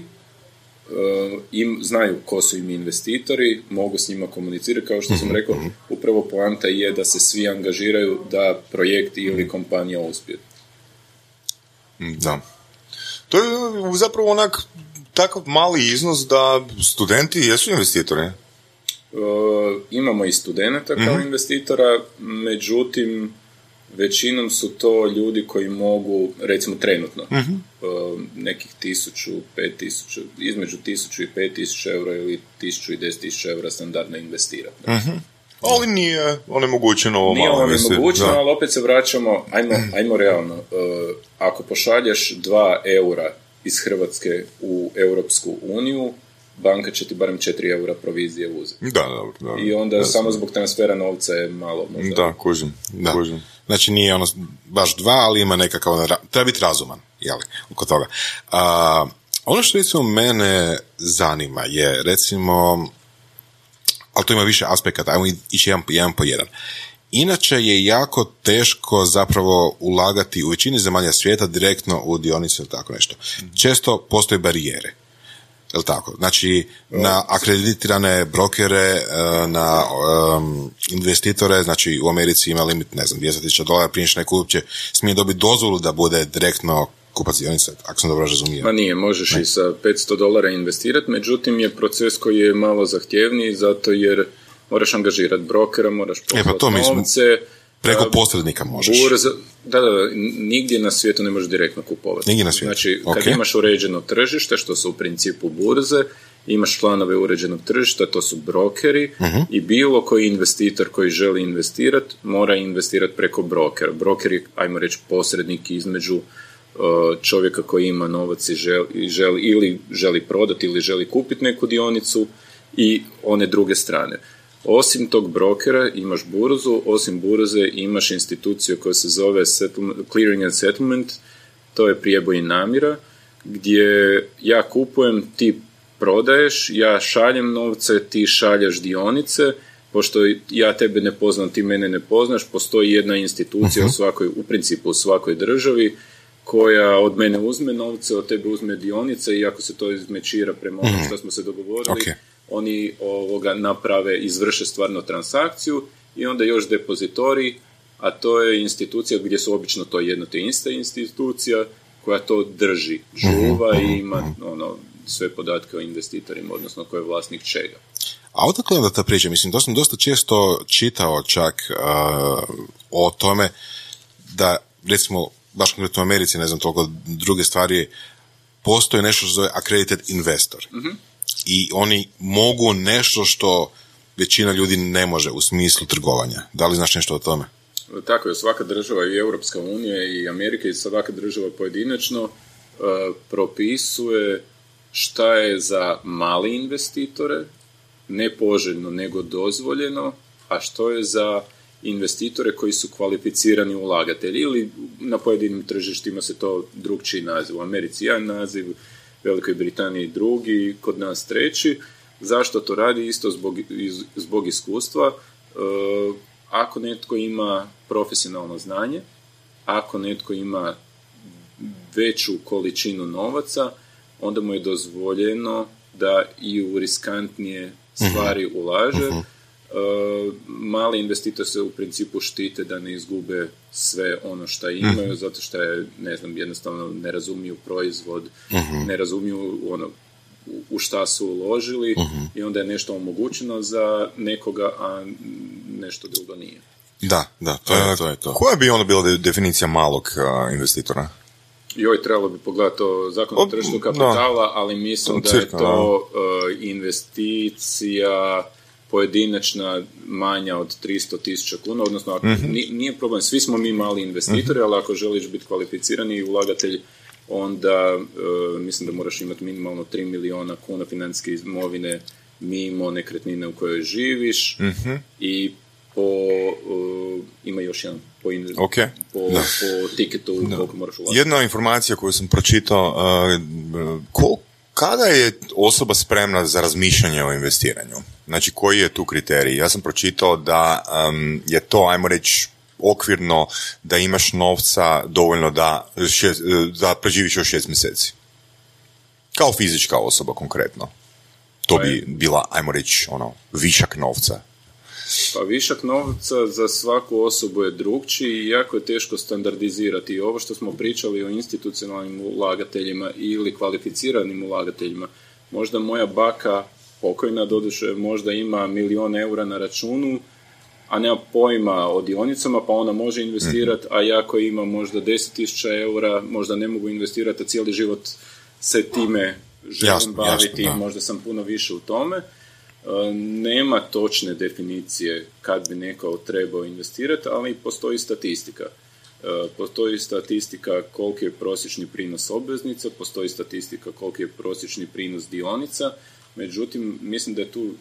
S4: uh, im znaju ko su im investitori, mogu s njima komunicirati. Kao što sam rekao, upravo poanta je da se svi angažiraju da projekt ili kompanija uspije.
S2: Da. To je zapravo onak takav mali iznos da studenti jesu investitori?
S4: E, imamo i studenata kao mm-hmm. investitora, međutim većinom su to ljudi koji mogu, recimo trenutno, mm-hmm. e, nekih tisuću, pet tisuća, između tisuću i pet tisuća eura ili tisuću i deset tisuća eura standardno investirati.
S2: Mm-hmm. Ali nije onemogućeno ovo
S4: nije
S2: malo.
S4: Nije onemogućeno, ali opet se vraćamo, ajmo, ajmo realno, e, ako pošalješ dva eura iz Hrvatske u Europsku uniju, banka će ti barem četiri eura provizije uzeti.
S2: Da, dobro, dobro.
S4: I onda
S2: da,
S4: samo zbog transfera novca je malo možda.
S2: Da, kužim. Da. kužim.
S3: Znači nije ono baš dva, ali ima nekakav, treba biti razuman, jeli, oko toga. A, ono što recimo mene zanima je, recimo, ali to ima više aspekata, ajmo ići jedan, jedan po jedan. Inače je jako teško zapravo ulagati u većini zemalja svijeta direktno u dionice ili tako nešto. Često postoje barijere. Je li tako? Znači, na akreditirane brokere, na um, investitore, znači u Americi ima limit, ne znam, dvjesto tisuća dolara, prije što neko uopće smije dobiti dozvolu da bude direktno kupac dionice, ako sam dobro razumio.
S4: Ma nije, možeš ne. i sa petsto dolara investirati, međutim je proces koji je malo zahtjevniji, zato jer moraš angažirati brokera, moraš poslati e, novce.
S3: Preko posrednika možeš.
S4: Burza, da, da, da, nigdje na svijetu ne možeš direktno kupovati.
S3: Nigdje na svijetu.
S4: Znači, kad
S3: okay.
S4: imaš uređeno tržište, što su u principu burze, imaš članove uređenog tržišta, to su brokeri, uh-huh. i bilo koji investitor koji želi investirati, mora investirati preko brokera. Broker je, ajmo reći, posrednik između uh, čovjeka koji ima novac i želi, želi, ili želi prodati ili želi kupiti neku dionicu i one druge strane. Osim tog brokera imaš burzu, osim burze imaš instituciju koja se zove Clearing and Settlement, to je prijeboj i namjera, gdje ja kupujem, ti prodaješ, ja šaljem novce, ti šalješ dionice, pošto ja tebe ne poznam, ti mene ne poznaš, postoji jedna institucija uh-huh. u svakoj, u principu u svakoj državi, koja od mene uzme novce, od tebe uzme dionice i ako se to izmečira prema ono uh-huh. što smo se dogovorili, okay. oni ovoga naprave, izvrše stvarno transakciju i onda još depozitorij, a to je institucija gdje su obično to jedno te ista institucija koja to drži, čuva i ima ono, sve podatke o investitorima, odnosno ko je vlasnik čega.
S3: A odakle onda ta priča? Mislim, to sam dosta često čitao čak uh, o tome da, recimo, baš konkretno u Americi, ne znam, toliko druge stvari, postoji nešto što zove accredited investor. Mm-hmm. I oni mogu nešto što većina ljudi ne može u smislu trgovanja. Da li znaš nešto o tome?
S4: Tako je, svaka država i Europska unija i Amerika i svaka država pojedinačno uh, propisuje šta je za male investitore nepoželjno nego dozvoljeno, a što je za investitore koji su kvalificirani ulagatelji ili na pojedinim tržištima se to drugčiji naziv. U Americi jedan naziv, u Velikoj Britaniji drugi, kod nas treći. Zašto to radi? Isto zbog, iz, zbog iskustva. E, ako netko ima profesionalno znanje, ako netko ima veću količinu novaca, onda mu je dozvoljeno da i u riskantnije stvari ulaže. Uh-huh. Uh, mali investitori se u principu štite da ne izgube sve ono što imaju, uh-huh. zato što je, ne znam, jednostavno ne razumiju proizvod, uh-huh. ne razumiju ono, u, u šta su uložili uh-huh. i onda je nešto omogućeno za nekoga, a nešto drugo nije.
S3: Da, da, to je to. Je to.
S2: Koja bi onda bila definicija malog uh, investitora?
S4: Joj, trebalo bi pogledati to zakon o tržištu kapitala, da. Ali mislim da je to uh, investicija pojedinačna manja od tristo tisuća kuna, odnosno ako, mm-hmm. nije problem, svi smo mi mali investitori, mm-hmm. ali ako želiš biti kvalificirani ulagatelj, onda uh, mislim da moraš imati minimalno tri milijuna kuna financijske imovine mimo nekretnine u kojoj živiš mm-hmm. i po, uh, ima još jedan po, in,
S2: okay.
S4: po, po tiketu da. Koliko moraš ulaziti.
S2: Jedna informacija koju sam pročitao, uh, ko, kada je osoba spremna za razmišljanje o investiranju? Znači, koji je tu kriterij? Ja sam pročitao da um, je to, ajmo reći, okvirno da imaš novca dovoljno da, šest, da preživiš još šest mjeseci. Kao fizička osoba konkretno. To bi bila, ajmo reći, ono, višak novca.
S4: Pa višak novca za svaku osobu je drugčiji i jako je teško standardizirati. I ovo što smo pričali o institucionalnim ulagateljima ili kvalificiranim ulagateljima, možda moja baka pokojna, doduše, možda ima milion eura na računu, a nema pojma o dionicama, pa ona može investirati, a ja koji imam možda deset tisuća eura, možda ne mogu investirati, a cijeli život se time želim jasno, baviti, jasno, možda sam puno više u tome. Nema točne definicije kad bi neko trebao investirati, ali postoji statistika. Postoji statistika koliki je prosječni prinos obveznica, postoji statistika koliki je prosječni prinos dionica, međutim, mislim da je tu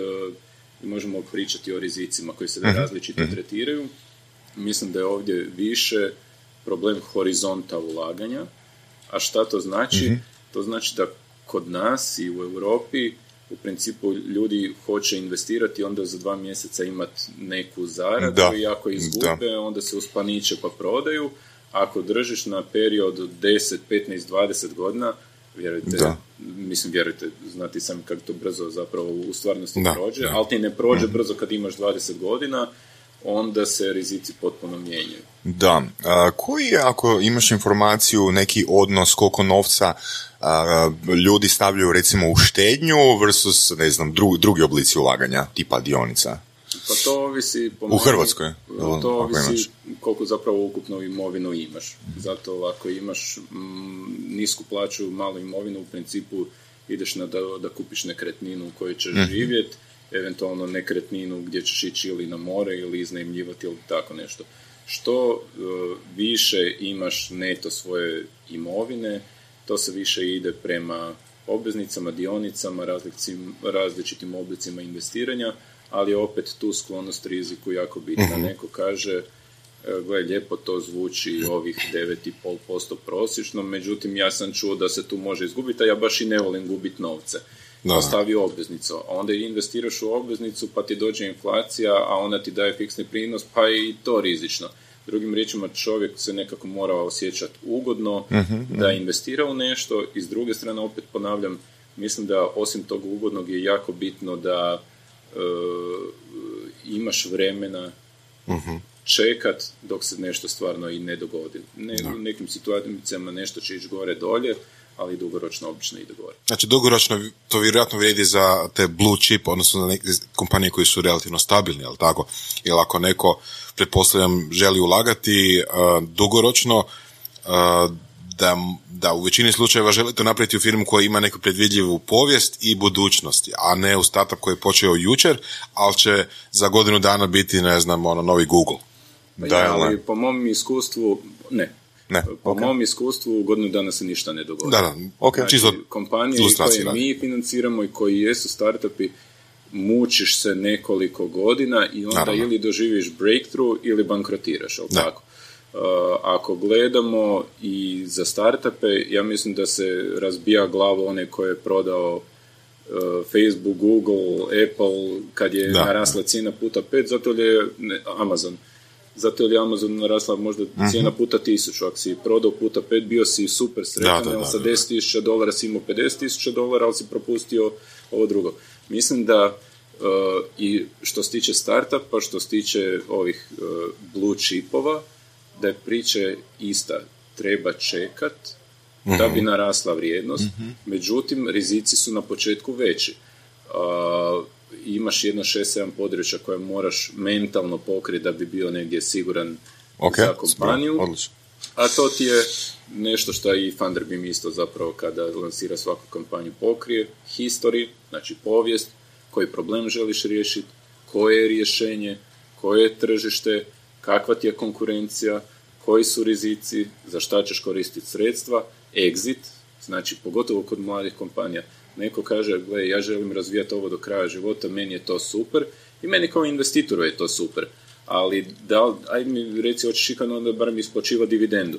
S4: e, možemo pričati o rizicima koji se različito tretiraju. Mislim da je ovdje više problem horizonta ulaganja. A šta to znači? Mm-hmm. To znači da kod nas i u Europi u principu ljudi hoće investirati, onda za dva mjeseca imati neku zaradu da. I ako izgube, da. Onda se uspaniče pa prodaju. Ako držiš na period od deset, petnaest, dvadeset godina, vjerujte, da. mislim, vjerujte, znati sam kako to brzo zapravo u stvarnosti da. Prođe, da. Ali ti ne prođe mm. brzo kad imaš dvadeset godina, onda se rizici potpuno mijenjaju.
S2: Da. A, koji je, ako imaš informaciju, neki odnos koliko novca a, ljudi stavljaju recimo u štednju versus, ne znam, dru, drugi oblici ulaganja, tipa dionica?
S4: Pa to ovisi... Po
S2: u Hrvatskoj?
S4: To ovisi koliko zapravo ukupno imovinu imaš. Zato ako imaš m, nisku plaću, malu imovinu, u principu ideš na da, da kupiš nekretninu u kojoj ćeš mm. živjeti, eventualno nekretninu gdje ćeš ići ili na more ili iznajmljivati ili tako nešto. Što uh, više imaš neto svoje imovine, to se više ide prema obveznicama, dionicama, različitim, različitim oblicima investiranja, ali opet tu sklonost riziku jako bitna. Mm-hmm. Neko kaže, gle, lijepo to zvuči ovih devet zarez pet posto prosječno, međutim ja sam čuo da se tu može izgubiti, a ja baš i ne volim gubiti novce. Ostavi obveznicu, a onda investiraš u obveznicu pa ti dođe inflacija, a ona ti daje fiksni prinos, pa je i to rizično. Drugim riječima, čovjek se nekako mora osjećati ugodno mm-hmm. da investira u nešto i s druge strane, opet ponavljam, mislim da osim tog ugodnog je jako bitno da e, imaš vremena mm-hmm. čekat dok se nešto stvarno i ne dogodi. Ne, u nekim situacijama nešto će ići gore dolje, ali dugoročno obično ide gore.
S3: Znači, dugoročno to vjerojatno vrijedi za te blue chip, odnosno za neke kompanije koji su relativno stabilni, jel tako? Jer ako neko, pretpostavljam, želi ulagati uh, dugoročno, uh, da, da u većini slučajeva želite napraviti u firmu koja ima neku predvidljivu povijest i budućnosti, a ne u startup koji je počeo jučer, ali će za godinu dana biti, ne znam, ono, novi Google.
S4: Pa
S2: Da,
S4: ja, ali
S2: ne.
S4: po mom iskustvu, ne.
S2: Ne,
S4: Po
S2: ok.
S4: mom iskustvu u godinu dana se ništa ne dogodi.
S3: Da, da,
S2: Ok.
S3: čisto
S4: Znači, kompanije
S3: ilustracije
S4: koje
S3: radi.
S4: mi financiramo i koji jesu startupi, mučiš se nekoliko godina i onda
S3: Naravno.
S4: ili doživiš breakthrough ili bankrotiraš, ali
S3: Da.
S4: tako. Uh, ako gledamo i za startupe, ja mislim da se razbija glavu onaj koji je prodao uh, Facebook, Google, Apple, kad je
S3: Da.
S4: narasla cijena puta pet, zato li je ne, Amazon. Zato je Amazon narasla možda cijena puta tisuću. Ako si prodao puta pet, bio si super sretan,
S3: Da, da,
S4: ali
S3: da,
S4: sa
S3: da.
S4: deset tisuća dolara si imao pedeset tisuća dolara, ali si propustio ovo drugo. Mislim da uh, i što se tiče startupa, što se tiče ovih uh, blue chipova, da je priča ista. Treba čekat da bi narasla vrijednost, međutim, rizici su na početku veći. Uh, imaš jedno šest sedam područja koje moraš mentalno pokriti da bi bio negdje siguran
S2: Ok,
S4: za kompaniju,
S2: odlično.
S4: a to ti je nešto što i Funderbeam isto zapravo kada lansira svaku kampanju pokrije, history, znači povijest, koji problem želiš riješiti, koje je rješenje, koje je tržište, kakva ti je konkurencija, koji su rizici, za šta ćeš koristiti sredstva, exit, znači pogotovo kod mladih kompanija. Neko kaže, gle, ja želim razvijati ovo do kraja života, meni je to super i meni kao investitoru je to super, ali da, aj mi reci, hoćeš ikad onda bar mi isplaćiva dividendu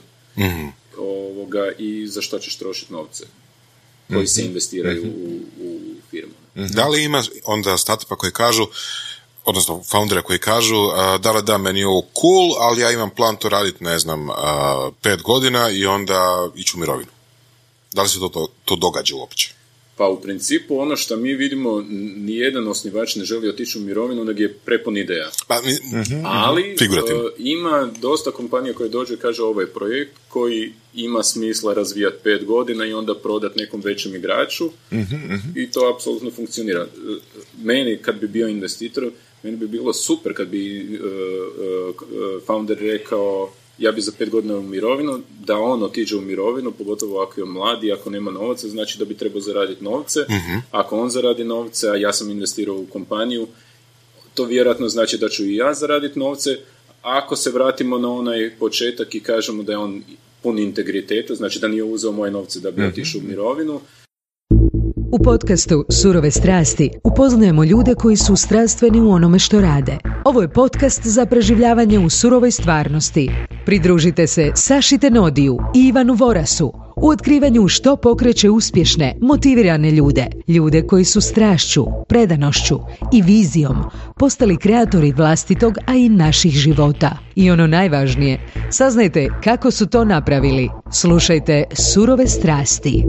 S4: ovoga, i za što ćeš trošiti novce koji se investiraju u, u firmu.
S3: Da li ima onda startupa koji kažu, odnosno foundera koji kažu, uh, da li da, meni je ovo cool, ali ja imam plan to raditi, ne znam, uh, pet godina i onda ići u mirovinu. Da li se to, to, to događa uopće?
S4: Pa u principu ono što mi vidimo, nijedan osnivač ne želi otići u mirovinu, nego je prepun ideja.
S3: Pa, mi-
S4: Ali
S3: Figurativno.
S4: e, ima dosta kompanija koje dođu i kaže ovo je projekt koji ima smisla razvijati pet godina i onda prodati nekom većem igraču i to apsolutno funkcionira. E, Meni kad bi bio investitor, meni bi bilo super kad bi e, e, founder rekao ja bi za pet godina u mirovinu, da on otiđe u mirovinu, pogotovo ako je mladi, ako nema novaca, znači da bi trebao zaraditi novce. Ako on zaradi novce, a ja sam investirao u kompaniju, to vjerojatno znači da ću i ja zaraditi novce. Ako se vratimo na onaj početak i kažemo da je on pun integriteta, znači da nije uzeo moje novce da bi otišao u mirovinu.
S1: U podcastu Surove strasti upoznajemo ljude koji su strastveni u onome što rade. Ovo je podcast za preživljavanje u surovoj stvarnosti. Pridružite se Saši Tenodiju i Ivanu Vorasu u otkrivanju što pokreće uspješne, motivirane ljude. Ljude koji su strašću, predanošću i vizijom postali kreatori vlastitog, a i naših života. I ono najvažnije, saznajte kako su to napravili. Slušajte Surove strasti.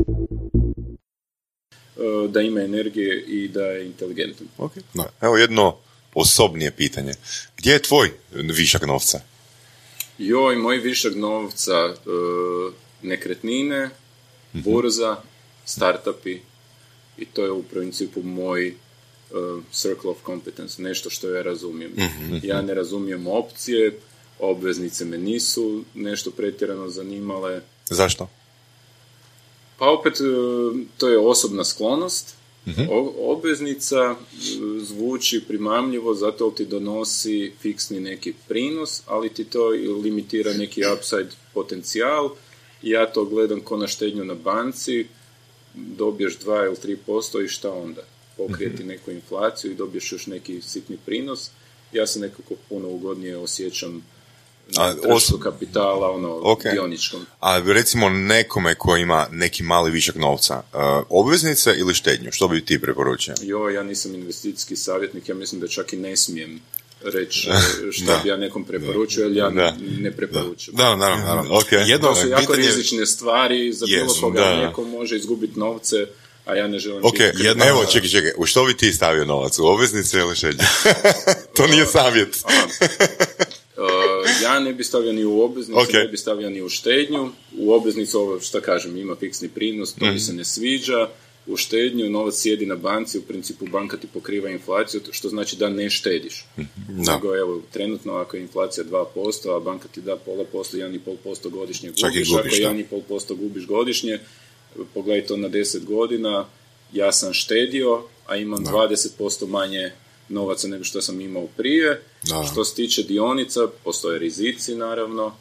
S4: Da ima energije i da je inteligentan.
S2: Ok.
S3: Da.
S2: Evo jedno osobnije pitanje. Gdje je tvoj višak novca?
S4: Joj, moj višak novca, e, nekretnine, burza, startupi i to je u principu moj e, circle of competence, nešto što ja razumijem. Ja ne razumijem opcije, obveznice me nisu nešto pretjerano zanimale.
S2: Zašto?
S4: Pa opet, e, to je osobna sklonost. O- obveznica e, zvuči primamljivo, zato ti donosi fiksni neki prinos, ali ti to i limitira neki upside potencijal. Ja to gledam ko na štednju na banci, dobiješ dva ili tri posto i šta onda? Pokrijeti neku inflaciju i dobiješ još neki sitni prinos. Ja se nekako puno ugodnije osjećam na
S2: A,
S4: tržištu
S2: os-
S4: kapitala, ono,
S2: Ok.
S4: dioničkom.
S2: A recimo nekome ko ima neki mali višak novca, uh, obveznice ili štednju, što bi ti preporučio?
S4: Jo, ja nisam investicijski savjetnik, ja mislim da čak i ne smijem reći što
S3: Da.
S4: bi ja nekom preporučio, jer ja
S2: Da.
S4: ne preporučujem.
S3: Da, naravno, naravno.
S2: Ok.
S3: Jedno
S4: To su jako
S3: pitanje-
S4: rizične stvari, za bilo
S3: Jesu,
S4: koga
S2: da.
S4: neko može izgubiti novce, a ja ne želim
S2: Ok,
S4: biti
S3: jedna-
S2: evo, čekaj, čekaj, u što bi ti stavio novac? U obveznice ili štednju? To nije savjet.
S4: Uh, ja ne bi stavio ni u obveznicu,
S2: Ok.
S4: ne bi stavio ni u štednju. U obveznicu, ovo što kažem, ima fiksni prinos, to mi se ne sviđa. u štednju, novac sjedi na banci, u principu banka ti pokriva inflaciju, što znači da ne štediš. Da. Nego, evo, trenutno ako je inflacija dva posto, a banka ti da pola posto, jedan i pol posto godišnje gubiš, gubiš ako jedan i pol posto gubiš godišnje, pogledaj to na deset godina, ja sam štedio, a imam da. dvadeset posto manje novaca nego što sam imao prije. Da. Što se tiče dionica, postoje rizici, naravno,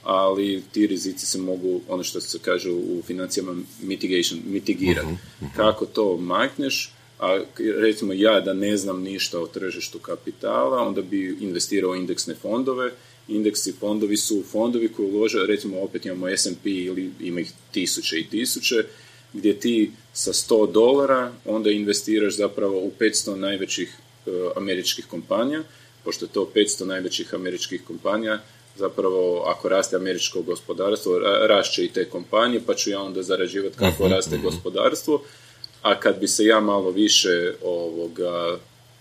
S4: ali ti rizici se mogu, ono što se kaže u financijama, mitigation, mitigirati. Uh-huh, uh-huh. Kako to makneš, a recimo ja da ne znam ništa o tržištu kapitala, onda bi investirao u indeksne fondove. Indeksi fondovi su fondovi koji ulože, recimo opet imamo es and pe ili ima ih tisuće i tisuće, gdje ti sa sto dolara onda investiraš zapravo u petsto najvećih uh, američkih kompanija, pošto je to petsto najvećih američkih kompanija, zapravo ako raste američko gospodarstvo, rašće i te kompanije, pa ću ja onda zarađivati kako uh-huh, raste uh-huh. gospodarstvo, a kad bi se ja malo više ovoga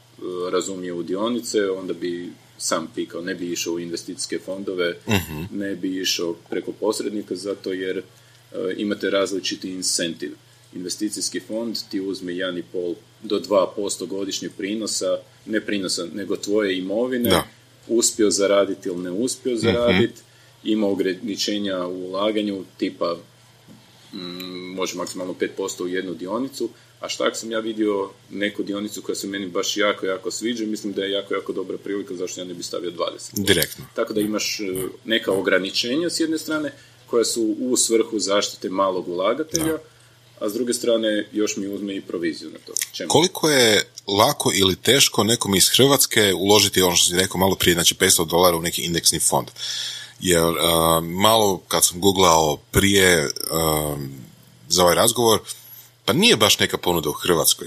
S4: razumio u dionice, onda bi sam pikao, ne bi išao u investicijske fondove, uh-huh. ne bi išao preko posrednika, zato jer uh, imate različiti incentiv. Investicijski fond ti uzme jedan i pol do dva posto godišnje prinosa, ne prinosa, nego tvoje imovine, da. Uspio zaraditi ili ne uspio zaraditi, uh-huh. ima ograničenja u ulaganju, tipa mm, može maksimalno pet posto u jednu dionicu, a šta ako sam ja vidio neku dionicu koja se meni baš jako, jako sviđa, mislim da je jako, jako dobra prilika zašto ja ne bi stavio dvadeset posto.
S3: Direktno.
S4: Tako da imaš neka ograničenja s jedne strane, koja su u svrhu zaštite malog ulagatelja, da. A s druge strane još mi uzme i proviziju na to. Čemu?
S3: Koliko je lako ili teško nekom iz Hrvatske uložiti ono što si rekao malo prije, znači petsto dolara u neki indeksni fond? Jer uh, malo kad sam googlao prije uh, za ovaj razgovor, pa nije baš neka ponuda u Hrvatskoj.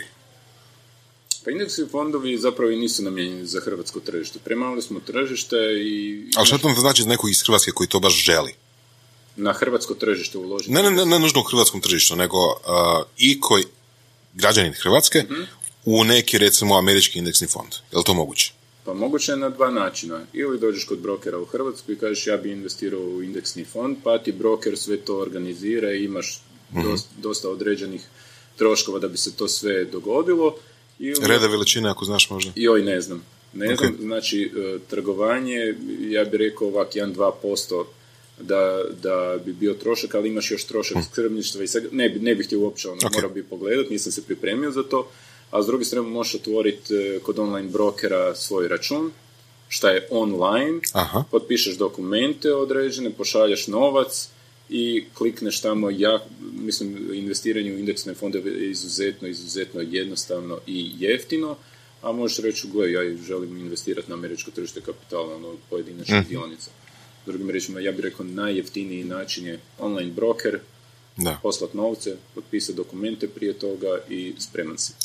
S4: Pa indeksni fondovi zapravo i nisu namijenjeni za hrvatsko tržište. Premali smo tržište i...
S3: Ali što to znači za nekog iz Hrvatske koji to baš želi?
S4: Na hrvatsko tržište uložiti?
S3: Ne, ne, ne, ne nužno u hrvatskom tržištu, nego uh, i koji građanin Hrvatske mm-hmm. u neki, recimo, američki indeksni fond. Je li to moguće?
S4: Pa moguće je na dva načina. Ili dođeš kod brokera u Hrvatsku i kažeš ja bi investirao u indeksni fond, pa ti broker sve to organizira i imaš mm-hmm. dosta, dosta određenih troškova da bi se to sve dogodilo. Ili...
S3: Reda veličine, ako znaš možda?
S4: Joj, ne znam. Ne
S3: okay.
S4: znam, znači, trgovanje, ja bih rekao ovak jedan do dva posto da, da bi bio trošak, ali imaš još trošak hmm. skrbništva i svega. Ne, ne bih htio uopće, ono, okay. morao bi pogledati, nisam se pripremio za to, a s druge strane možeš otvoriti kod online brokera svoj račun, šta je online, aha. potpišeš dokumente određene, pošalješ novac i klikneš tamo, ja, mislim, investiranje u indeksne fondove je izuzetno, izuzetno jednostavno i jeftino, a možeš reći, gle, ja želim investirati na američko tržište kapitala, ono, pojedinačne mm. dionice. Drugim rečima, ja bih rekao, najjeftiniji način je online broker, da. Poslat novce, potpisati dokumente prije toga i spreman si.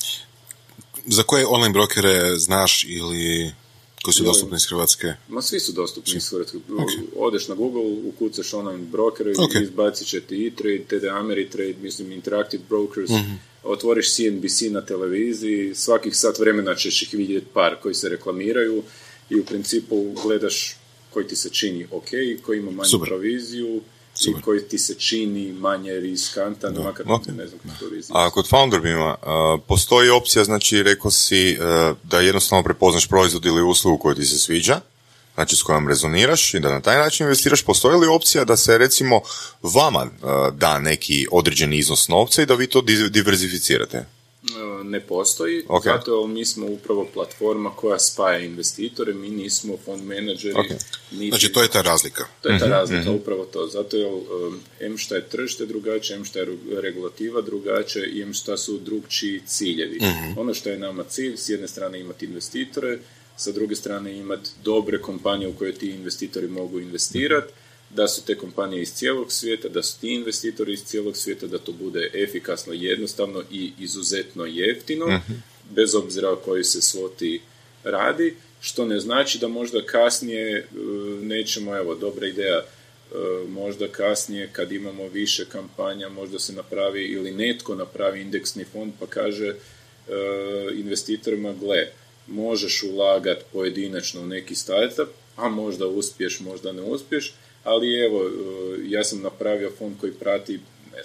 S3: Za koje online brokere znaš ili koji su dostupni iz Hrvatske?
S4: Ma svi su dostupni iz Hrvatske. Okay. Odeš na Google, ukucaš online broker i okay. izbacit će ti E-Trade, T D Ameritrade, mislim Interactive Brokers, mm-hmm. otvoriš C N B C na televiziji, svakih sat vremena ćeš ih vidjeti par koji se reklamiraju i u principu gledaš koji ti se čini ok, koji ima manju Super. proviziju Super. i koji ti se čini manje riskantan, no. makar okay. ne znam kako to rizik.
S2: A kod Founderbima uh, postoji opcija, znači rekao si uh, da jednostavno prepoznaš proizvod ili uslugu koju ti se sviđa, znači s kojom rezoniraš i da na taj način investiraš. Postoji li opcija da se recimo vama uh, da neki određeni iznos novca i da vi to diverzificirate?
S4: Ne postoji, okay. zato mi smo upravo platforma koja spaja investitore, mi nismo fond menadžeri. Okay. Niti...
S3: Znači to je ta razlika.
S4: To je ta razlika, mm-hmm. upravo to. Zato je um, em šta je tržište drugačije, em šta je regulativa drugačije i em šta su drugčiji ciljevi. Mm-hmm. Ono što je nama cilj, s jedne strane imati investitore, sa druge strane imati dobre kompanije u koje ti investitori mogu investirati, da su te kompanije iz cijelog svijeta, da su ti investitori iz cijelog svijeta, da to bude efikasno, jednostavno i izuzetno jeftino, uh-huh. bez obzira o kojoj se svoti radi, što ne znači da možda kasnije nećemo, evo, dobra ideja, možda kasnije kad imamo više kampanja, možda se napravi ili netko napravi indeksni fond pa kaže investitorima, gle, možeš ulagati pojedinačno u neki startup, a možda uspješ, možda ne uspješ, ali evo, ja sam napravio fond koji prati, ne znam,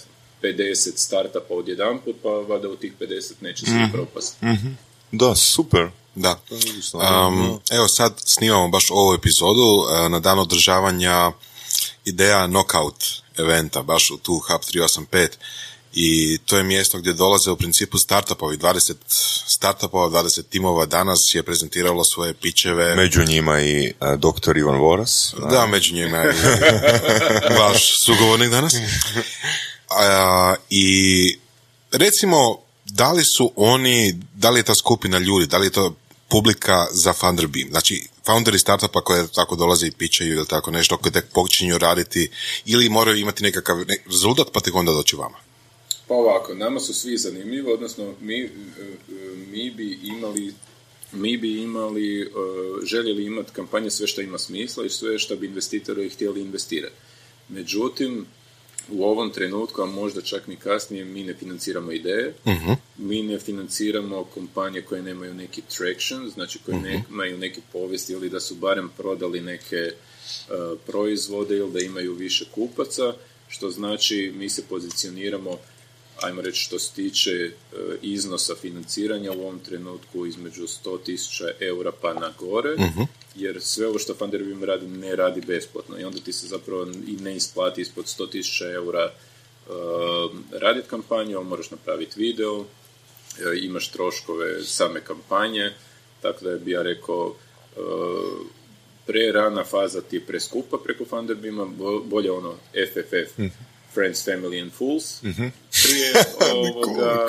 S4: pedeset startupa odjedanput, pa valjda u tih pedeset neće svi propasti.
S2: Mm-hmm. Da, super.
S3: Da. Um, evo sad snimamo baš ovu epizodu uh, na dan održavanja ideja Knockout eventa, baš u tu Hub tri osam pet, i to je mjesto gdje dolaze u principu startupovi, dvadeset startupova, dvadeset timova danas je prezentiralo svoje pičeve.
S2: Među njima i uh, doktor Ivan Voras.
S3: Da, da, među njima i vaš sugovornik danas. Uh, I recimo, da li su oni, da li je ta skupina ljudi, da li je to publika za Funderbeam? Znači, founderi startupa koje tako dolaze i pičaju ili tako nešto, koje tek počinju raditi, ili moraju imati nekakav ne, rezultat pa tek onda doći vama?
S4: Pa ovako, nama su svi zanimljivi, odnosno mi, mi bi imali mi bi imali, željeli imati kampanje sve što ima smisla i sve što bi investitori htjeli investirati. Međutim, u ovom trenutku, a možda čak ni kasnije, mi ne financiramo ideje, uh-huh. mi ne financiramo kompanije koje nemaju neki traction, znači koje uh-huh. nemaju neki povijest ili da su barem prodali neke uh, proizvode ili da imaju više kupaca, što znači mi se pozicioniramo, ajmo reći što se tiče uh, iznosa financiranja u ovom trenutku između sto tisuća eura pa na gore, uh-huh. jer sve ovo što Funderbeam radi ne radi besplatno i onda ti se zapravo i ne isplati ispod sto tisuća eura uh, raditi kampanju, ali moraš napraviti video, uh, imaš troškove same kampanje, tako da bi ja rekao uh, prerana faza ti je preskupa preko Funderbeama, bolje ono F F F, mm. Friends, Family and Fools, mm-hmm. prije ovoga,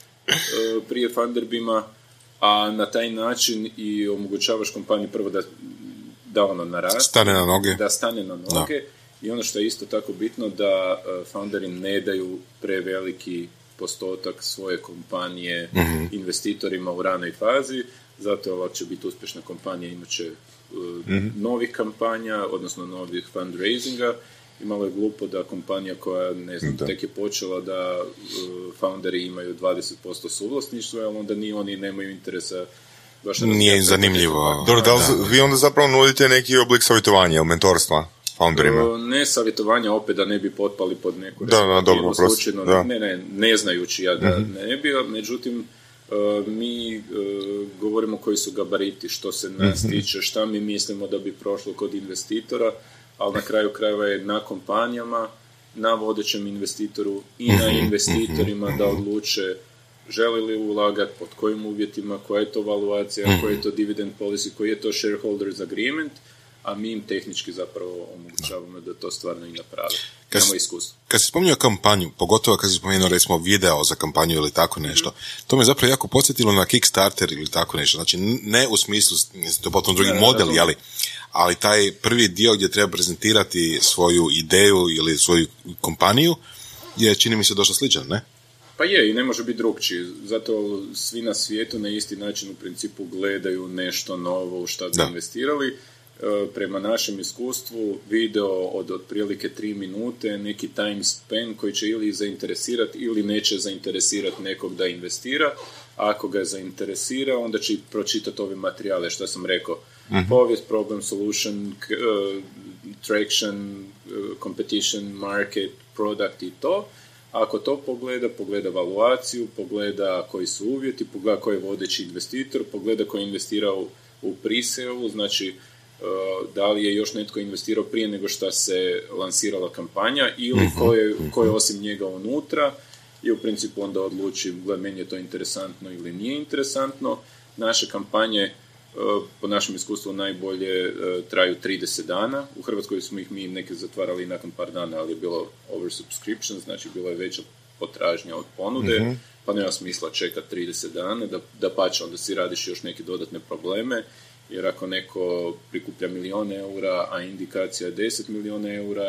S4: uh, prije Funderbeama, a na taj način i omogućavaš kompaniji prvo da, da ono naraste,
S3: stane na noge.
S4: da stane na noge da. I ono što je isto tako bitno da uh, founderi ne daju preveliki postotak svoje kompanije mm-hmm. investitorima u ranoj fazi, zato ova će biti uspješna kompanija, imat će uh, mm-hmm. novih kampanja, odnosno novih fundraisinga. I malo je glupo da kompanija koja, ne znam, da. tek je počela da uh, founderi imaju dvadeset posto suvlasništva, ali onda ni oni nemaju interesa. Baš
S3: nije im zanimljivo.
S2: Dobro, da li vi onda zapravo nudite neki oblik savjetovanja ili mentorstva founderima?
S4: Uh, ne savjetovanja, opet da ne bi potpali pod neku
S2: da, da, dobro,
S4: slučajno, da. ne, ne, ne znajući ja da mm-hmm. ne bi, međutim uh, mi uh, govorimo koji su gabariti što se nas mm-hmm. tiče, šta mi mislimo da bi prošlo kod investitora, ali na kraju krajeva je na kompanijama, na vodećem investitoru i na investitorima da odluče žele li ulagati, pod kojim uvjetima, koja je to valuacija, koja je to dividend policy, koji je to shareholders agreement, a mi im tehnički zapravo omogućavamo da to stvarno i naprave. Imamo iskustvo.
S3: Kad si spomenuo kampanju, pogotovo kad si spomenuo recimo video za kampanju ili tako nešto, mm-hmm. to me zapravo jako podsjetilo na Kickstarter ili tako nešto. Znači ne u smislu, to je potom drugi ne, model, ne, ali, ali taj prvi dio gdje treba prezentirati svoju ideju ili svoju kompaniju je, čini mi se, došlo sličan, ne?
S4: Pa je, i ne može biti drugčiji. Zato svi na svijetu na isti način u principu gledaju nešto novo u što bi investirali. Prema našem iskustvu video od otprilike tri minute, neki time span koji će ili zainteresirati ili neće zainteresirati nekog da investira. A ako ga zainteresira, onda će pročitati ove materijale što sam rekao. Uh-huh. Povijest, problem, solution, uh, traction, uh, competition, market, product i to. Ako to pogleda, pogleda valuaciju, pogleda koji su uvjeti, pogleda koji je vodeći investitor, pogleda koji je investirao u pre-sale, znači Uh, da li je još netko investirao prije nego što se lansirala kampanja ili uh-huh, ko, je, uh-huh. ko je osim njega unutra i u principu onda odluči gled, meni je to interesantno ili nije interesantno. Naše kampanje uh, po našem iskustvu najbolje uh, traju trideset dana. U Hrvatskoj smo ih mi neke zatvarali nakon par dana, ali je bilo oversubscription, znači bilo je veća potražnja od ponude, uh-huh. pa nema smisla čekati trideset dana, da, da pače onda si radiš još neke dodatne probleme. Jer ako neko prikuplja milijun eura, a indikacija je deset milijuna eura,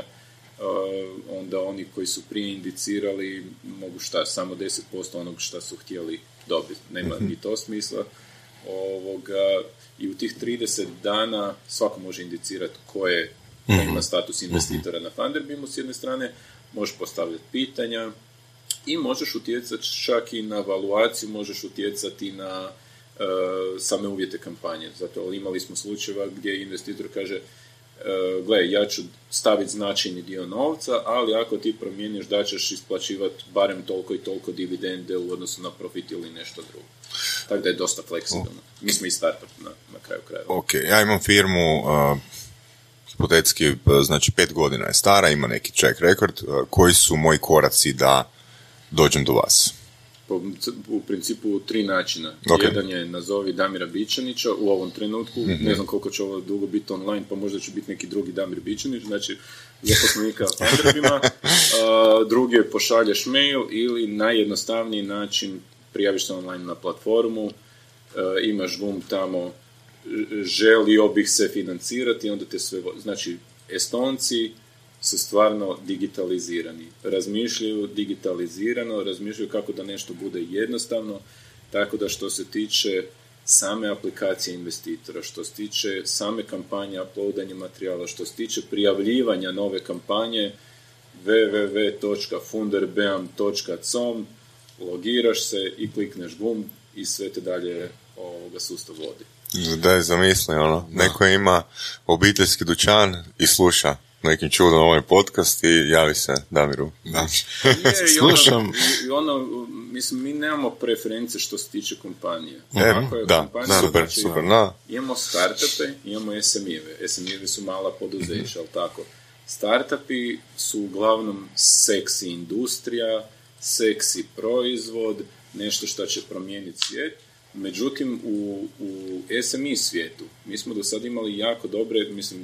S4: uh, onda oni koji su prije indicirali mogu šta, samo deset posto onog što su htjeli dobiti. Nema ni to smisla. Ovoga, i u tih trideset dana svako može indicirati ko je, ko ima status investitora na Funderbeamu s jedne strane, možeš postavljati pitanja i možeš utjecati čak i na valuaciju, možeš utjecati na Uh, same uvjete kampanje. Zato imali smo slučajeva gdje investitor kaže e, gle, ja ću staviti značajni dio novca, ali ako ti promijeniš da ćeš isplaćivati barem toliko i toliko dividende u odnosu na profit ili nešto drugo. Tako da je dosta fleksibilno. Mi smo i startup na, na kraju krajeva.
S2: Ok, ja imam firmu, uh, hipotetski, znači pet godina je stara, ima neki track record. Uh, koji su moji koraci da dođem do vas?
S4: Po, u principu tri načina.
S2: Okay.
S4: Jedan je nazovi Damira Bičanića u ovom trenutku, mm-hmm. ne znam koliko će ovo dugo biti online, pa možda će biti neki drugi Damir Bičanić, znači zaposlenika Andrebima. Uh, drugi je pošalješ mail ili najjednostavniji način prijaviš se online na platformu, uh, imaš gumb tamo, želio bih se financirati, onda te sve... Vo- znači, Estonci su stvarno digitalizirani. Razmišljaju digitalizirano, razmišljaju kako da nešto bude jednostavno, tako da što se tiče same aplikacije investitora, što se tiče same kampanje, uploadanja materijala, što se tiče prijavljivanja nove kampanje, w w w točka funderbeam točka com, logiraš se i klikneš gumb i sve te dalje ovoga sustav vodi.
S2: Da je zamisli, ono, da. Neko ima obiteljski dućan i sluša nekim čudom ovaj podcast i javi se Damiru. Da.
S4: Je, slušam. I ono, ono, mislim, mi nemamo preference što se tiče kompanije.
S2: E, da, kompanija, super, znači, super, da.
S4: Imamo startupe, imamo es em i-ve. es em i-ve su mala poduzeća, mm-hmm. ali tako. Startupi su uglavnom seksi industrija, seksi proizvod, nešto što će promijeniti svijet. Međutim, u, u es em i svijetu mi smo do sad imali jako dobre, mislim,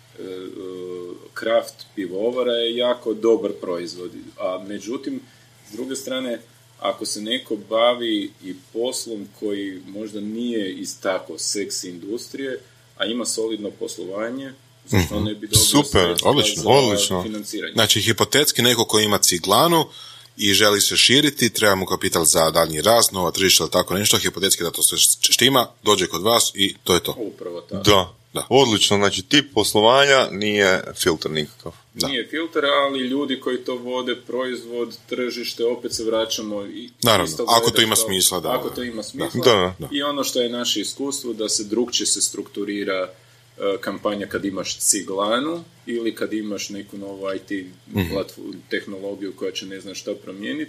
S4: Kraft pivovara je jako dobar proizvod, a međutim, s druge strane, ako se neko bavi i poslom koji možda nije iz tako seksi industrije, a ima solidno poslovanje, zašto ne bi dobio
S2: super, odlično,
S4: za
S2: odlično.
S4: financiranje.
S3: Znači, hipotetski neko ko ima ciglanu i želi se širiti, treba mu kapital za daljnji rast, nova tržišta ili tako nešto, hipotetski da to sve štima, dođe kod vas i to je to.
S4: Upravo tako.
S2: Da. Da. Odlično, znači tip poslovanja nije filter nikakav.
S4: Da. Nije filter, ali ljudi koji to vode, proizvod, tržište, opet se vraćamo i
S3: naravno, ako to ima smisla, da.
S4: Ako to ima smisla.
S2: Da, da.
S4: I ono što je naše iskustvo, da se drugčije se strukturira uh, kampanja kad imaš ciglanu ili kad imaš neku novu i te mm-hmm. platformu, tehnologiju koja će ne znam šta promijeniti.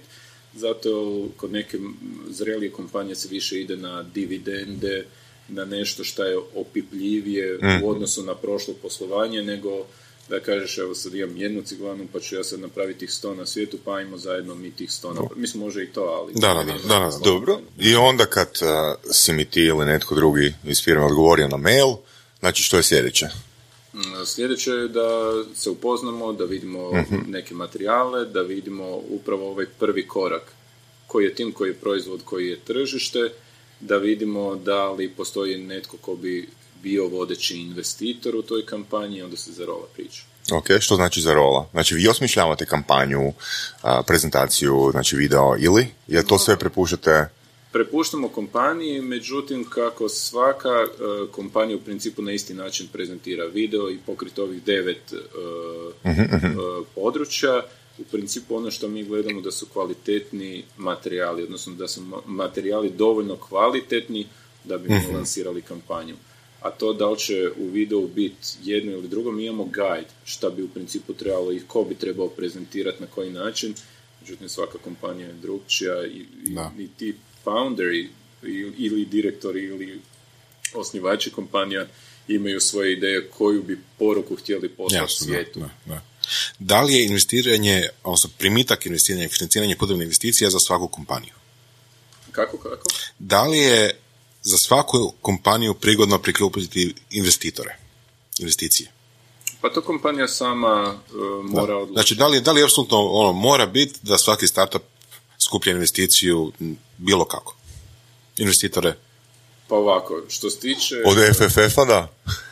S4: Zato kod neke zrelije kompanije se više ide na dividende, na nešto što je opipljivije mm. u odnosu na prošlo poslovanje, nego da kažeš, evo sad imam jednu ciglanu, pa ću ja sad napraviti tih sto na svijetu, pa ajmo zajedno mi tih sto napraviti. Mislim, može i to, ali...
S2: Da, da, da, da, da. Dobro. I onda kad uh, si mi ti ili netko drugi iz firme odgovorio na mail, znači što je sljedeće?
S4: Sljedeće je da se upoznamo, da vidimo mm-hmm. neke materijale, da vidimo upravo ovaj prvi korak. Koji je tim, koji je proizvod, koji je tržište, da vidimo da li postoji netko ko bi bio vodeći investitor u toj kampanji, onda se zarola priča.
S2: Ok, što znači zarola? Znači vi osmišljavate kampanju, a, prezentaciju, znači video ili? Jer to sve prepuštate? Prepuštamo
S4: kompaniji, međutim kako svaka uh, kompanija u principu na isti način prezentira video i pokriti ovih devet uh, uh-huh, uh-huh. Uh, područja, u principu ono što mi gledamo da su kvalitetni materijali, odnosno da su materijali dovoljno kvalitetni da bi mi mm-hmm. lansirali kampanju. A to da li će u videu biti jedno ili drugo, mi imamo guide šta bi u principu trebalo i ko bi trebao prezentirati na koji način. Međutim, svaka kompanija je drugčija i, i, i ti founderi ili direktori ili osnivači kompanija imaju svoje ideje koju bi poruku htjeli poslati svijetu.
S3: Da, da. Da li je investiranje, odnosno primitak investiranja i financiranje putem investicija za svaku kompaniju?
S4: Kako, kako?
S3: Da li je za svaku kompaniju prigodno priključiti investitore, investicije?
S4: Pa to kompanija sama uh, mora odlučiti.
S3: Znači, da li, da li apsolutno ono, mora biti da svaki startup skuplja investiciju bilo kako? Investitore?
S4: Pa ovako, što se tiče...
S2: Od F F F-a, da?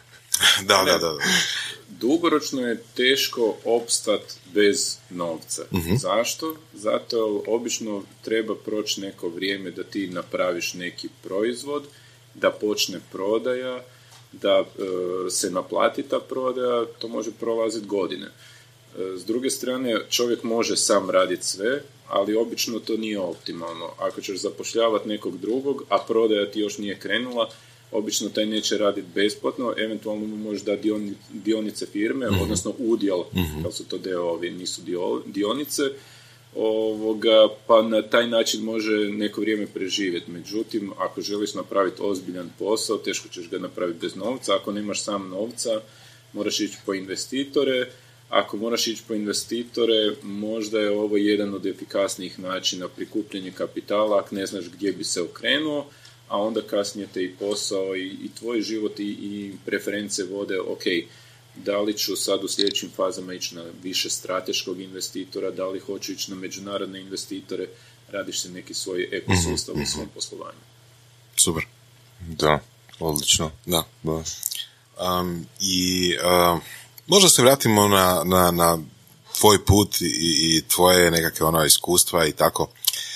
S3: da, da, da, da.
S4: Dugoročno je teško opstati bez novca. Mm-hmm. Zašto? Zato obično treba proći neko vrijeme da ti napraviš neki proizvod, da počne prodaja, da e, se naplati ta prodaja, to može prolaziti godine. E, s druge strane, čovjek može sam raditi sve, ali obično to nije optimalno. Ako ćeš zapošljavati nekog drugog, a prodaja ti još nije krenula, obično taj neće raditi besplatno, eventualno mu može dati dioni, dionice firme, mm-hmm. odnosno udjel, mm-hmm. kao su to D O O-ovi, nisu dio, dionice, ovoga, pa na taj način može neko vrijeme preživjeti. Međutim, ako želiš napraviti ozbiljan posao, teško ćeš ga napraviti bez novca. Ako nemaš sam novca, moraš ići po investitore. Ako moraš ići po investitore, možda je ovo jedan od efikasnijih načina prikupljanja kapitala, ako ne znaš gdje bi se okrenuo, a onda kasnije te i posao i, i tvoj život i, i preference vode, ok, da li ću sad u sljedećim fazama ići na više strateškog investitora, da li hoću ići na međunarodne investitore, radiš se neki svoj ekosustav mm-hmm. u svom poslovanju.
S3: Super.
S2: Da, odlično.
S3: Da. da. Um, I uh, možda se vratimo na, na, na tvoj put i, i tvoje nekakve ono iskustva i tako.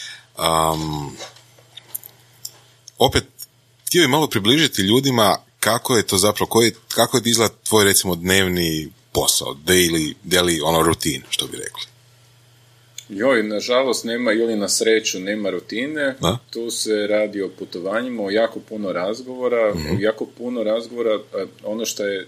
S3: Um, opet, htio bih malo približiti ljudima kako je to zapravo, koji, kako je izgleda tvoj recimo dnevni posao, daily, daily ono rutin, što bi rekli.
S4: Joj, nažalost nema, ili na sreću nema rutine,
S3: da? Tu
S4: se radi o putovanjima, o jako puno razgovora, mm-hmm. o jako puno razgovora, ono što je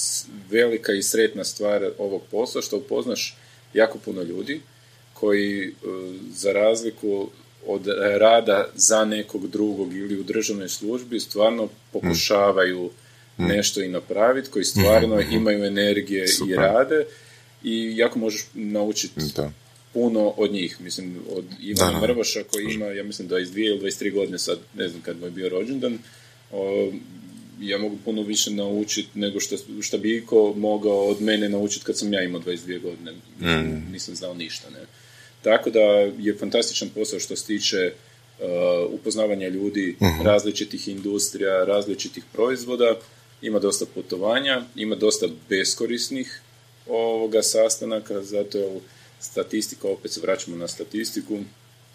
S4: velika i sretna stvar ovog posla, što upoznaš jako puno ljudi koji za razliku od rada za nekog drugog ili u državnoj službi stvarno pokušavaju mm. nešto i napraviti, koji stvarno mm. imaju energije Super. I rade i jako možeš naučiti da. Puno od njih. Mislim, od Ivana da, Mrvaša koji ima, ja mislim, dvadeset dvije ili dvadeset tri godine sad, ne znam kad mu je bio rođendan, o, ja mogu puno više naučiti nego što, što bi iko mogao od mene naučiti kad sam ja imao dvadeset dvije godine. Mm. Nisam znao ništa, ne. Tako da je fantastičan posao što se tiče uh, upoznavanja ljudi, uh-huh. različitih industrija, različitih proizvoda. Ima dosta putovanja, ima dosta beskorisnih ovoga sastanaka, zato je statistika, opet se vraćamo na statistiku, uh,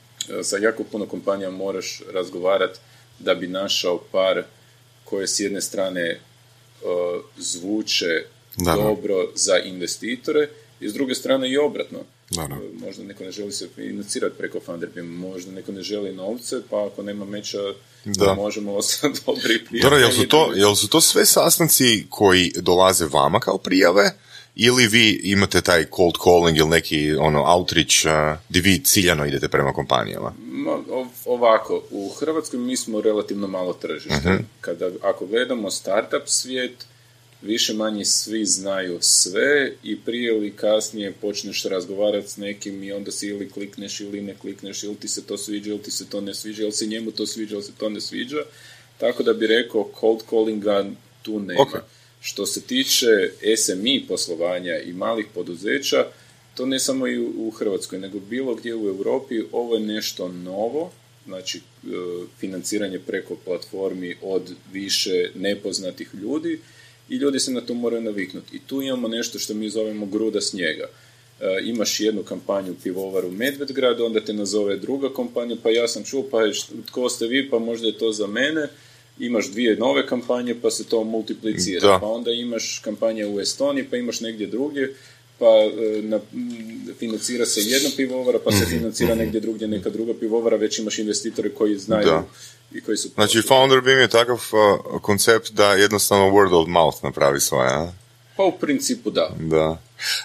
S4: sa jako puno kompanija moraš razgovarati da bi našao par koje s jedne strane uh, zvuče da, dobro za investitore i s druge strane i obratno. Da, da. Možda neko ne želi se financirati preko Funderbeam, možda neko ne želi novce, pa ako nema meča, da možemo ostati dobri prijatelji.
S2: Dobro, jel su, to, jel su to sve sastanci koji dolaze vama kao prijave, ili vi imate taj cold calling ili neki ono, outreach uh, gdje vi ciljano idete prema kompanijama?
S4: Ma, ovako, u Hrvatskoj mi smo relativno malo tržište. Uh-huh. Kada, ako gledamo startup svijet, više manje svi znaju sve i prije ili kasnije počneš razgovarati s nekim i onda si ili klikneš ili ne klikneš, ili ti se to sviđa, ili ti se to ne sviđa, ili se njemu to sviđa, ili se to ne sviđa. Tako da bi rekao, cold callinga tu nema. Okay. Što se tiče S M I poslovanja i malih poduzeća, to ne samo i u Hrvatskoj, nego bilo gdje u Europi, ovo je nešto novo, znači financiranje preko platformi od više nepoznatih ljudi, i ljudi se na to moraju naviknuti. I tu imamo nešto što mi zovemo gruda snijega. E, imaš jednu kampanju pivovaru u Medvedgradu, onda te nazove druga kompanija, pa ja sam čuo, pa tko ste vi, pa možda je to za mene. Imaš dvije nove kampanje, pa se to multiplicira. Da. Pa onda imaš kampanje u Estoniji, pa imaš negdje drugdje, pa e, na, financira se jedna pivovara, pa se financira negdje drugdje neka druga pivovara, već imaš investitore koji znaju da. I koji su...
S2: Znači, Funderbeam je takav uh, koncept da jednostavno word of mouth napravi svoje, a?
S4: Pa u principu da.
S2: Da.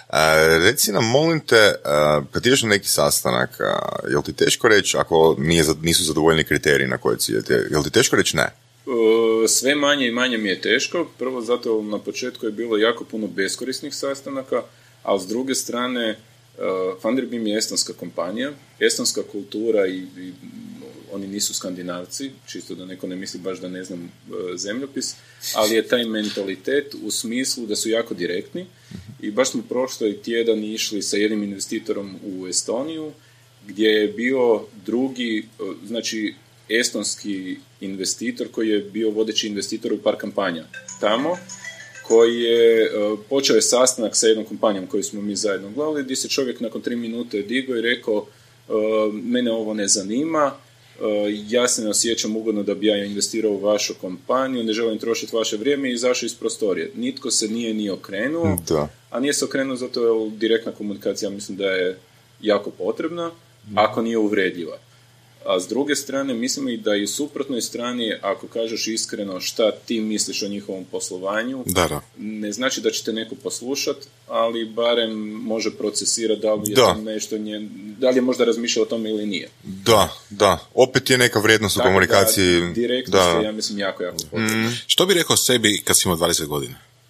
S2: E, reci nam, molim te, uh, kad ideš na neki sastanak, uh, je li ti teško reći, ako nije, nisu zadovoljni kriteriji na koje ciljete, je li ti teško reći ne?
S4: Uh, sve manje i manje mi je teško. Prvo zato na početku je bilo jako puno beskorisnih sastanaka, ali s druge strane uh, Funderbeam je estonska kompanija, estonska kultura i, i oni nisu Skandinavci, čisto da neko ne misli baš da ne znam uh, zemljopis, ali je taj mentalitet u smislu da su jako direktni i baš smo prošli tjedan išli sa jednim investitorom u Estoniju gdje je bio drugi, uh, znači estonski investitor koji je bio vodeći investitor u par kampanja tamo, koji je uh, počeo je sastanak sa jednom kompanijom koju smo mi zajedno gledali, gdje se čovjek nakon tri minute digao i rekao uh, mene ovo ne zanima, uh, ja se ne osjećam ugodno da bi ja investirao u vašu kompaniju, ne želim trošiti vaše vrijeme i izašao iz prostorije. Nitko se nije ni okrenuo, da. A nije se okrenuo zato je direktna komunikacija, mislim da je jako potrebna, ako nije uvredljiva. A s druge strane, mislim i da i u suprotnoj strani, ako kažeš iskreno šta ti misliš o njihovom poslovanju,
S3: da, da.
S4: ne znači da će te neko poslušat, ali barem može procesirati da li je
S2: Da.
S4: tam nešto nje, da li je možda razmišljao o tome ili nije.
S2: Da, da. Opet je neka vrijednost u
S4: Tako
S2: komunikaciji.
S4: Da, direktno
S2: da.
S4: ste, ja mislim, jako, jako potrebno.
S2: Mm.
S3: Što bi rekao sebi kad si imao dvadeset godina?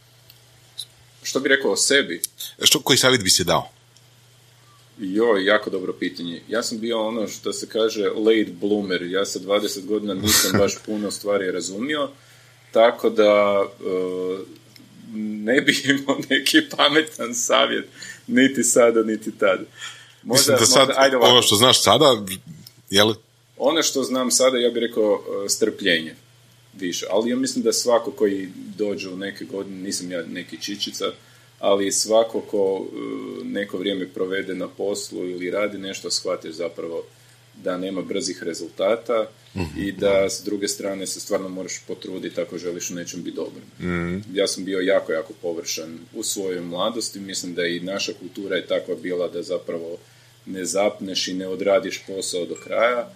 S4: Što bi rekao o sebi?
S3: Što, koji savjet bi si dao?
S4: Joj, jako dobro pitanje. Ja sam bio ono što se kaže late bloomer. Ja sa dvadeset godina nisam baš puno stvari razumio, tako da uh, ne bi imao neki pametan savjet niti sada, niti tada. Možda,
S3: Mislim da sad,
S4: možda, ajde ovako.
S3: ono što znaš sada, jel?
S4: Ono što znam sada, ja bih rekao uh, strpljenje više. Ali ja mislim da svako koji dođe u neke godine, nisam ja neki čičica, ali svako ko uh, neko vrijeme provede na poslu ili radi nešto, shvatiš zapravo da nema brzih rezultata mm-hmm. i da s druge strane se stvarno moraš potruditi ako želiš u nečem biti dobar. Mm-hmm. Ja sam bio jako, jako površan u svojoj mladosti. Mislim da i naša kultura je takva bila da zapravo ne zapneš i ne odradiš posao do kraja,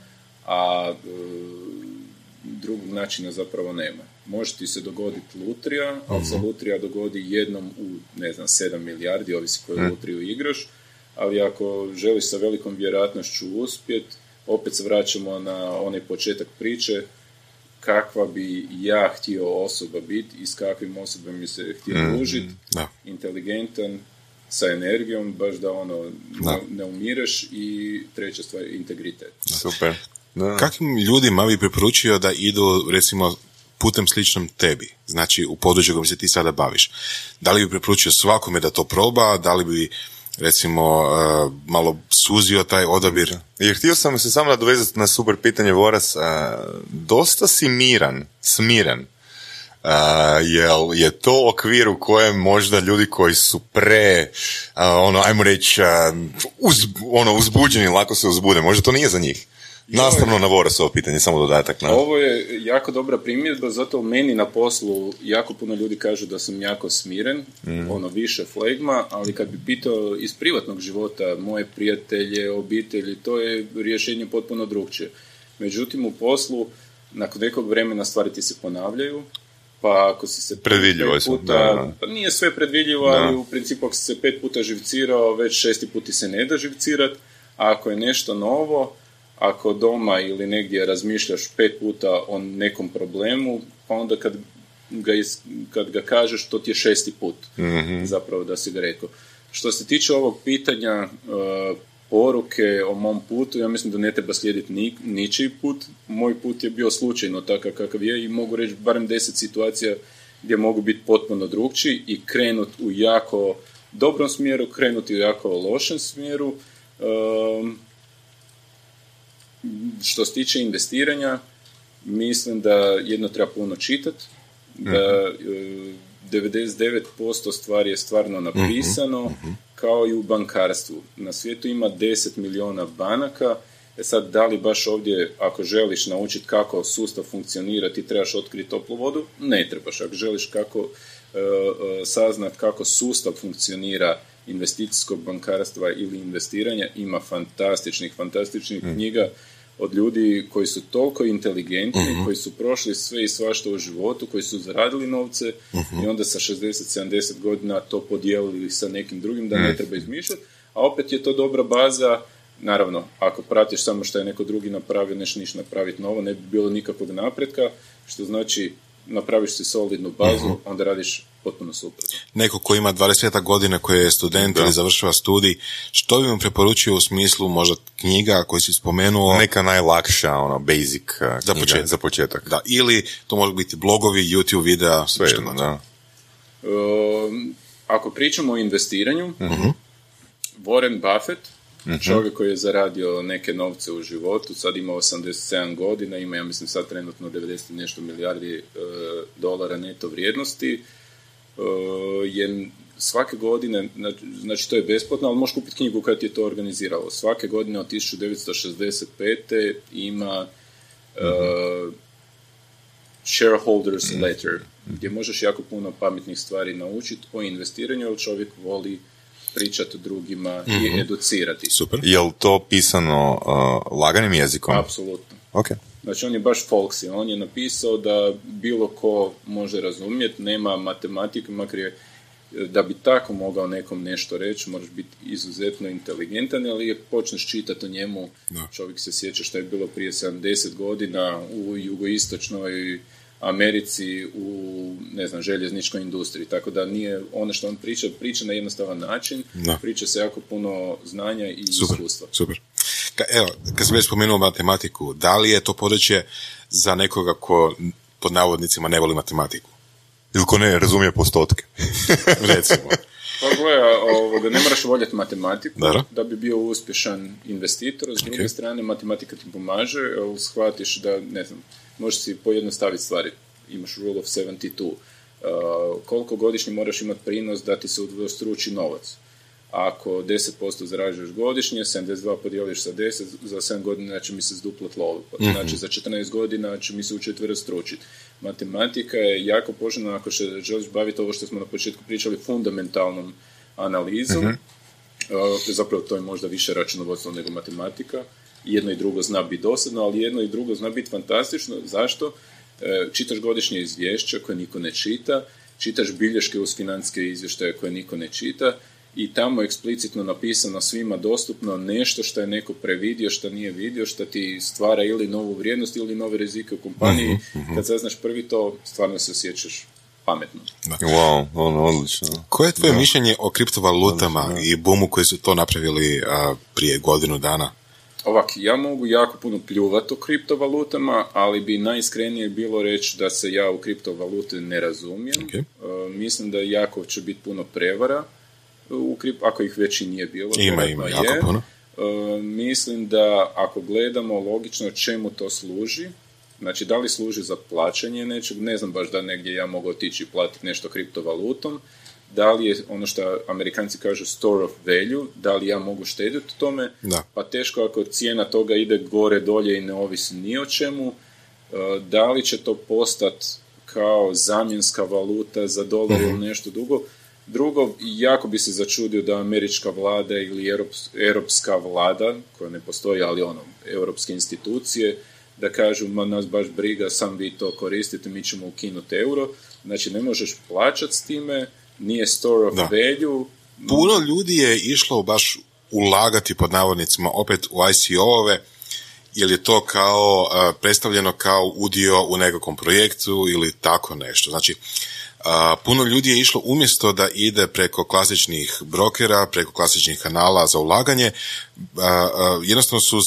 S4: a uh, drugog načina zapravo nema. Može ti se dogoditi lutrija, ali se lutrija dogodi jednom u, ne znam, sedam milijardi, ovisi koju lutriju igraš, ali ako želiš sa velikom vjerojatnošću uspjet, opet se vraćamo na onaj početak priče, kakva bi ja htio osoba biti i s kakvim osobom bi se htio družiti,
S3: Da.
S4: inteligentan, sa energijom, baš da ono
S3: Da.
S4: ne, ne umireš, i treća stvar, integritet.
S2: Super. Da.
S3: Kakvim ljudima bi preporučio da idu, recimo, putem sličnom tebi, znači u području kojim se ti sada baviš? Da li bi preporučio svakome da to proba, da li bi, recimo, uh, malo suzio taj odabir?
S2: Jer htio sam se samo nadovezati na super pitanje, Voras. Uh, dosta si miran, smiren. Uh, jel je to okvir u kojem možda ljudi koji su pre, uh, ono, ajmo reći, uh, uz, ono, uzbuđeni, lako se uzbude, možda to nije za njih? Nastavno na Vorasovo pitanje, samo dodatak. Na...
S4: Ovo je jako dobra primjedba, zato u meni na poslu jako puno ljudi kažu da sam jako smiren, mm. ono više flegma, ali kad bi pitao iz privatnog života, moje prijatelje, obitelji, to je rješenje potpuno drugčije. Međutim, u poslu, nakon nekog vremena stvari ti se ponavljaju, pa ako si se
S2: predvidljivo
S4: pet
S2: su,
S4: puta,
S2: da, da.
S4: Pa nije sve predvidljivo,
S2: Da.
S4: ali u principu ako si se pet puta živcirao, već šesti put ti se ne da živcirat, a ako je nešto novo, ako doma ili negdje razmišljaš pet puta o nekom problemu, pa onda kad ga, is, kad ga kažeš, to ti je šesti put, mm-hmm. zapravo da si ga rekao. Što se tiče ovog pitanja, uh, poruke o mom putu, ja mislim da ne treba slijediti ni, ničiji put. Moj put je bio slučajno takav kakav je i mogu reći barem deset situacija gdje mogu biti potpuno drugčiji i krenuti u jako dobrom smjeru, krenuti u jako lošem smjeru. Um, Što se tiče investiranja, mislim da jedno treba puno čitati, da mm-hmm. devedeset devet posto stvari je stvarno napisano, mm-hmm. kao i u bankarstvu. Na svijetu ima deset milijuna banaka, e sad da li baš ovdje, ako želiš naučiti kako sustav funkcionira, ti trebaš otkriti toplu vodu? Ne trebaš. Ako želiš kako uh, uh, saznat kako sustav funkcionira investicijskog bankarstva ili investiranja, ima fantastičnih, fantastičnih mm. knjiga od ljudi koji su toliko inteligentni, mm-hmm. koji su prošli sve i svašta u životu, koji su zaradili novce mm-hmm. i onda sa šezdeset sedamdeset godina to podijelili sa nekim drugim, da mm. ne treba izmišljati, a opet je to dobra baza. Naravno, ako pratiš samo što je neko drugi napravio, neš niš napraviti novo, ne bi bilo nikakvog napretka, što znači napraviš si solidnu bazu, mm-hmm. onda radiš potpuno suprotno.
S3: Neko ko ima dvadeset godina, koji je student da. ili završava studij, što bi mu preporučio u smislu možda knjiga koji si spomenuo?
S2: Neka najlakša, ono, basic uh,
S3: za početak.
S2: za početak.
S3: Da, ili to može biti blogovi, YouTube videa,
S2: sve jedno, da.
S4: Um, ako pričamo o investiranju,
S3: mm-hmm.
S4: Warren Buffett, mm-hmm. čovjek koji je zaradio neke novce u životu, sad ima osamdeset sedam godina, ima, ja mislim, sad trenutno devedeset nešto milijardi uh, dolara neto vrijednosti, uh, je svake godine, znači to je besplatno, ali možeš kupiti knjigu kad je to organiziralo. Svake godine od tisuću devetsto šezdeset pete ima uh, mm-hmm. shareholders letter, mm-hmm. gdje možeš jako puno pametnih stvari naučiti o investiranju, jer čovjek voli pričati drugima
S2: mm-hmm.
S4: i educirati.
S2: Super. Je li to pisano uh, laganim jezikom?
S4: Apsolutno.
S2: Okay.
S4: Znači on je baš folksy, on je napisao da bilo ko može razumjeti, nema matematike, makar je, da bi tako mogao nekom nešto reći, moraš biti izuzetno inteligentan, ali je počneš čitati o njemu, no. Čovjek se sjeća što je bilo prije sedamdeset godina u jugoistočnoj Americi, u, ne znam, željezničkoj industriji, tako da nije ono što on priča, priča na jednostavan način, no. Priča se jako puno znanja i
S3: super,
S4: iskustva.
S3: Super. Ka, evo, kad sam već spomenuo matematiku, da li je to područje za nekoga ko pod navodnicima ne voli matematiku?
S2: Ili ko ne razumije postotke?
S3: Recimo.
S4: Pa gleda, ovoga, ne moraš voljeti matematiku
S3: Dara?
S4: Da bi bio uspješan investitor, s druge okay. strane matematika ti pomaže, ali shvatiš da, ne znam, možeš si pojednostaviti stvari, imaš rule of sedamdeset dva, uh, koliko godišnje moraš imati prinos da ti se udvostruči novac. Ako deset posto zarađuješ godišnje, sedamdeset dva podijeliš sa deset, za sedam godina će mi se zduplat lovu. Mm-hmm. Znači za četrnaest godina će mi se učetverostručiti. Matematika je jako poželjna ako se želiš baviti ovo što smo na početku pričali, fundamentalnom analizom. Mm-hmm. Uh, zapravo to je možda više računovodstvo nego matematika. Jedno i drugo zna biti dosadno, ali jedno i drugo zna biti fantastično. Zašto? Uh, čitaš godišnje izvješća koje niko ne čita, čitaš bilješke uz financijske izvještaje koje niko ne čita, i tamo je eksplicitno napisano svima dostupno nešto što je neko previdio, što nije vidio, što ti stvara ili novu vrijednost ili nove rizike u kompaniji. Uh-huh, uh-huh. Kad saznaš prvi to, stvarno se osjećaš pametno.
S2: Da. Wow, ono odlično.
S3: Koje je tvoje da. mišljenje o kriptovalutama da. i boomu koji su to napravili a, prije godinu dana?
S4: Ovak, ja mogu jako puno pljuvati o kriptovalutama, ali bi najiskrenije bilo reći da se ja u kriptovalute ne razumijem. Okay. Uh, mislim da jako će biti puno prevara. U krip, ako ih već i nije bilo.
S3: Ima, ima, jako
S4: je.
S3: puno.
S4: Uh, mislim da ako gledamo logično čemu to služi, znači da li služi za plaćanje nečeg, ne znam baš da negdje ja mogu otići i platiti nešto kriptovalutom, da li je ono što Amerikanci kažu store of value, da li ja mogu štediti u tome,
S3: da.
S4: Pa teško ako cijena toga ide gore, dolje i ne ovisi ni o čemu, uh, da li će to postati kao zamjenska valuta za dolar mm-hmm. ili nešto drugo. Drugo, jako bi se začudio da američka vlada ili europs, europska vlada, koja ne postoji, ali ono, europske institucije, da kažu, ma nas baš briga, sam vi to koristite, mi ćemo ukinuti euro. Znači, ne možeš plaćati s time, nije store of da. value.
S3: Puno ljudi je išlo baš ulagati pod navodnicima opet u I C O-ove, ili je to kao uh, predstavljeno kao udio u nekakvom projektu ili tako nešto. Znači, Uh, puno ljudi je išlo umjesto da ide preko klasičnih brokera, preko klasičnih kanala za ulaganje, uh, uh, jednostavno su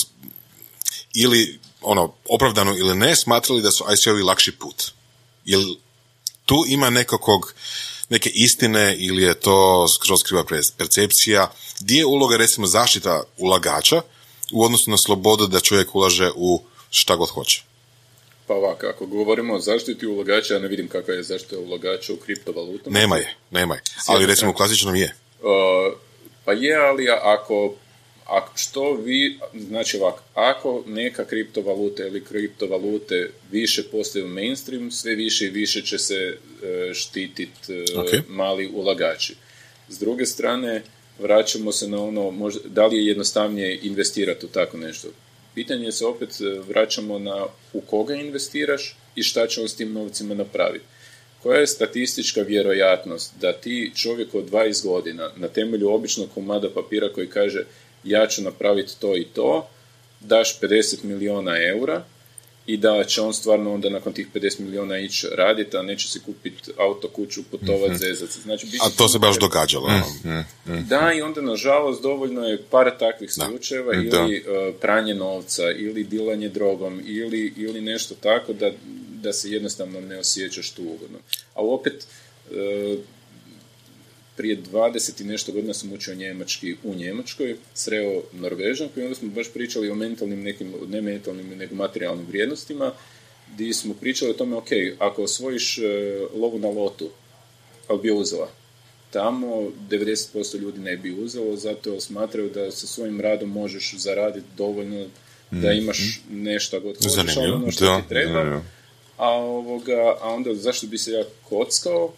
S3: ili ono, opravdano ili ne, smatrali da su I C O-vi lakši put. Jel tu ima nekakvog, neke istine ili je to skroz kriva percepcija? Gdje je uloga, recimo, zaštita ulagača u odnosu na slobodu da čovjek ulaže u šta god hoće?
S4: Pa ovako, ako govorimo o zaštiti ulagača, ja ne vidim kakva je zaštita ulagača u kriptovalutama.
S3: Nema je, nema je. Ali recimo u klasičnom je.
S4: Uh, pa je, ali ako, ako što vi, znači ovako, ako neka kriptovaluta ili kriptovalute više postaju mainstream, sve više i više će se uh, štititi uh, okay. mali ulagači. S druge strane, vraćamo se na ono, možda, da li je jednostavnije investirati u tako nešto? Pitanje se opet vraćamo na u koga investiraš i šta će on s tim novcima napraviti. Koja je statistička vjerojatnost da ti čovjek od dvadeset godina na temelju običnog komada papira koji kaže ja ću napraviti to i to, daš pedeset milijuna eura i da će on stvarno onda nakon tih pedeset milijuna ići raditi, a neće si kupiti auto, kuću, putovati, mm-hmm. zezati. Znači,
S3: a to se baš događalo.
S4: Mm-hmm. Da, i onda nažalost dovoljno je par takvih slučajeva, ili uh, pranje novca, ili dilanje drogom, ili, ili nešto tako da, da se jednostavno ne osjećaš tu ugodno. Ali opet, uh, prije dvadeset i nešto godina sam učio njemački u Njemačkoj, sreo Norvežanku i onda smo baš pričali o mentalnim nekim, ne mentalnim, nego materijalnim vrijednostima, gdje smo pričali o tome, ok, ako osvojiš uh, lovu na lotu, ali bi uzela, tamo devedeset posto ljudi ne bi uzelo, zato jer smatraju da sa svojim radom možeš zaraditi dovoljno da imaš nešto god hoćeš, ono što da, ti treba, a, ovoga, a onda zašto bi se ja kockao,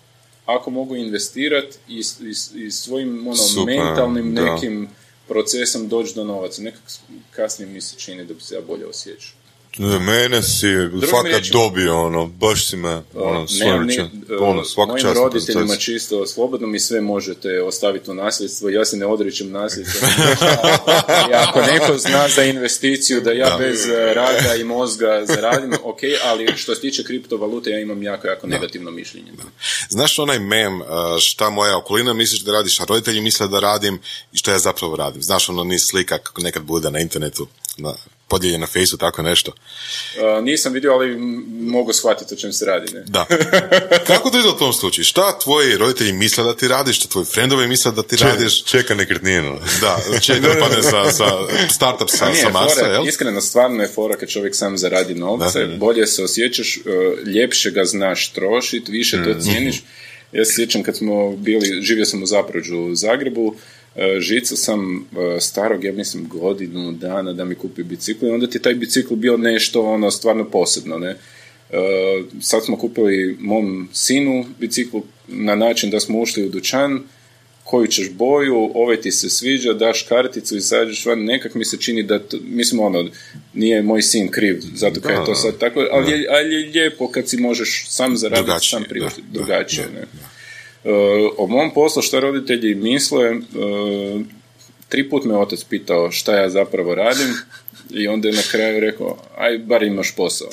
S4: ako mogu investirati i, i, i svojim ono,
S2: Super,
S4: mentalnim
S2: da.
S4: nekim procesom doći do novaca. Nekak kasnije mi se čini da bi se ja bolje osjećao.
S2: Mene si fakat
S4: riječima,
S2: dobio, ono, baš si me, ono, svojče, ono, svaka
S4: mojim
S2: čast.
S4: roditeljima čisto slobodno mi sve možete ostaviti u nasljedstvo, ja se ne odričem nasljedstva. I ako neko zna za investiciju da ja
S2: Da.
S4: bez rada i mozga zaradim, ok, ali što se tiče kriptovalute ja imam jako, jako negativno mišljenje.
S3: Znaš onaj mem, uh, šta moja okolina misliš da radiš, a roditelji misle da radim i što ja zapravo radim. Znaš ono niz slika kako nekad bude na internetu, na, podijeljen na Facebooku, tako nešto.
S4: Uh, nisam vidio, ali m- mogu shvatiti o čem se radi. Ne?
S3: Da. Kako to ide u tom slučaju? Šta tvoji roditelji misle da ti radiš, šta tvoji frendovi misle da ti radiš?
S2: Čeka nekretninu.
S3: Da, čeka pa ne za, za startup sa,
S4: A nije,
S3: sa Marsa,
S4: fora,
S3: jel?
S4: iskreno, stvarno je fora kad čovjek sam zaradi novce,
S3: Da, da, da.
S4: bolje se osjećaš, uh, ljepše ga znaš trošiti, više to cijeniš. Ja se sjećam kad smo bili, živio sam u Zapruđu u Zagrebu, uh, žicao sam uh, starog, ja mislim, godinu dana da mi kupi bicikl i onda ti je taj bicikl bio nešto ono stvarno posebno, ne? Uh, sad smo kupili mom sinu bicikl na način da smo ušli u dućan, koju ćeš boju, ovaj ti se sviđa, daš karticu i izađeš van, nekak mi se čini da, to, mislim ono, nije moj sin kriv, zato kad je to sad tako, ali je, ali je lijepo kad si možeš sam zaraditi,
S3: Drugačije,
S4: sam priuštiti,
S3: da,
S4: drugačije,
S3: da,
S4: ne. Uh, o mom poslu šta roditelji misle, uh, tri put me otac pitao šta ja zapravo radim i onda je na kraju rekao, aj bar imaš posao.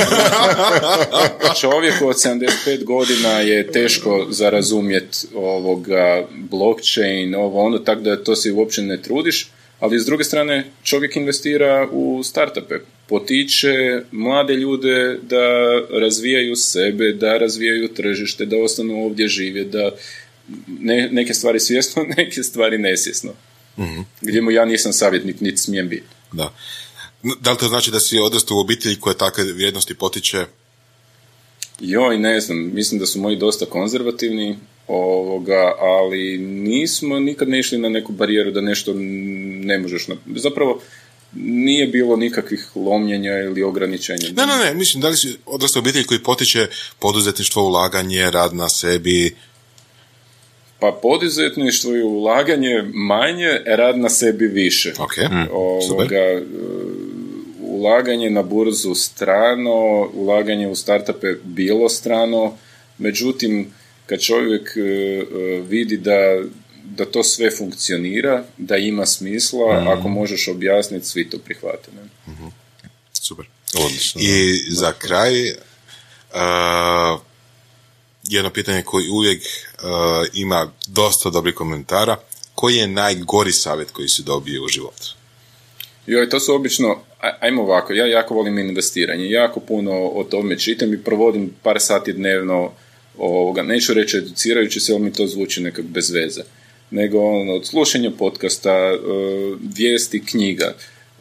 S4: Čovjeku od sedamdeset pet godina je teško za razumjet ovoga blockchain, ovo ono, tako da to se uopće ne trudiš, ali s druge strane čovjek investira u startupe, potiče mlade ljude da razvijaju sebe, da razvijaju tržište, da ostanu ovdje živjeti, da ne, neke stvari svjesno, neke stvari nesvjesno. Mm-hmm. Gdje mu ja nisam savjetnik, niti smijem biti.
S3: Da. Da li to znači da si odrastao u obitelji koja takve vrijednosti potiče?
S4: Joj, ne znam, mislim da su moji dosta konzervativni, ovoga, ali nismo nikad ne išli na neku barijeru da nešto ne možeš... Na... Zapravo, nije bilo nikakvih lomljenja ili ograničenja.
S3: Ne, ne, ne, mislim, da li si odrastao u obitelji koji potiče poduzetništvo, ulaganje, rad na sebi?
S4: Pa poduzetništvo i ulaganje manje, rad na sebi više.
S3: Ok,
S4: Ovoga,
S3: super.
S4: Ulaganje na burzu strano, ulaganje u startupe bilo strano, međutim, kad čovjek uh, vidi da, da to sve funkcionira, da ima smisla, mm. ako možeš objasniti, svi to prihvate. Ne?
S3: Mm-hmm. Super.
S2: Odlično.
S3: I da. Za kraj, uh, jedno pitanje koji uvijek uh, ima dosta dobrih komentara, koji je najgori savjet koji si dobio u životu?
S4: Joj, to su obično, ajmo ovako, ja jako volim investiranje, jako puno o tome čitam i provodim par sati dnevno, ovoga, neću reći educirajući se, ali mi to zvuči nekak bez veze, nego ono, od slušanja podcasta, vijesti, knjiga.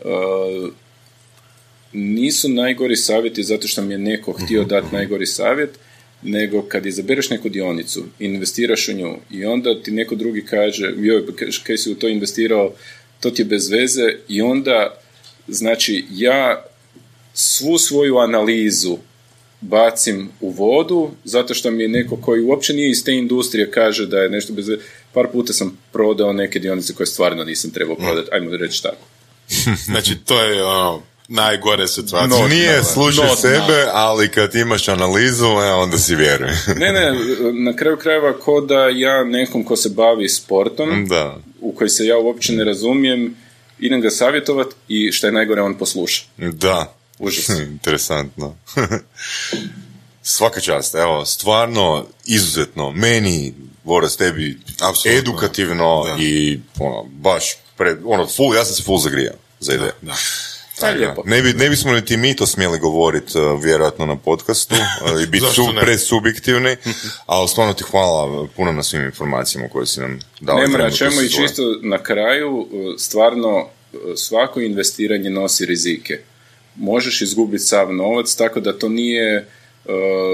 S4: Nisu najgori savjeti zato što mi je neko htio dati najgori savjet, nego kad izabereš neku dionicu, investiraš u nju i onda ti neko drugi kaže, joj, kaj si u to investirao, to ti je bez veze i onda, znači, ja svu svoju analizu bacim u vodu, zato što mi je neko koji uopće nije iz te industrije kaže da je nešto bez veze. Par puta sam prodao neke dionice koje stvarno nisam trebao prodati, ajmo reći tako.
S3: Znači, to je ono, najgore situacija.
S2: No, nije slušaj
S4: no,
S2: sebe, ali kad imaš analizu, e, onda si vjeruj.
S4: ne, ne, na kraju krajeva ko da ja nekom ko se bavi sportom,
S2: da.
S4: u koji se ja uopće ne razumijem, idem ga savjetovat i što je najgore, on posluša.
S2: Da.
S4: Užas.
S2: Interesantno. Svaka čast, evo, stvarno izuzetno, meni, Voras, tebi,
S3: apsolutno,
S2: edukativno
S3: da.
S2: I ono, baš, pred, ono, full, ja sam se full zagrijao za ideju.
S3: Da.
S4: Lijepo.
S2: Ne, bi, ne bismo niti mi to smjeli govoriti uh, vjerojatno na podcastu uh, i biti su, presubjektivni, ali stvarno ti hvala puno na svim informacijama koje si nam dao.
S4: Ne mora čemu i čisto na kraju, stvarno svako investiranje nosi rizike. Možeš izgubiti sav novac, tako da to nije uh,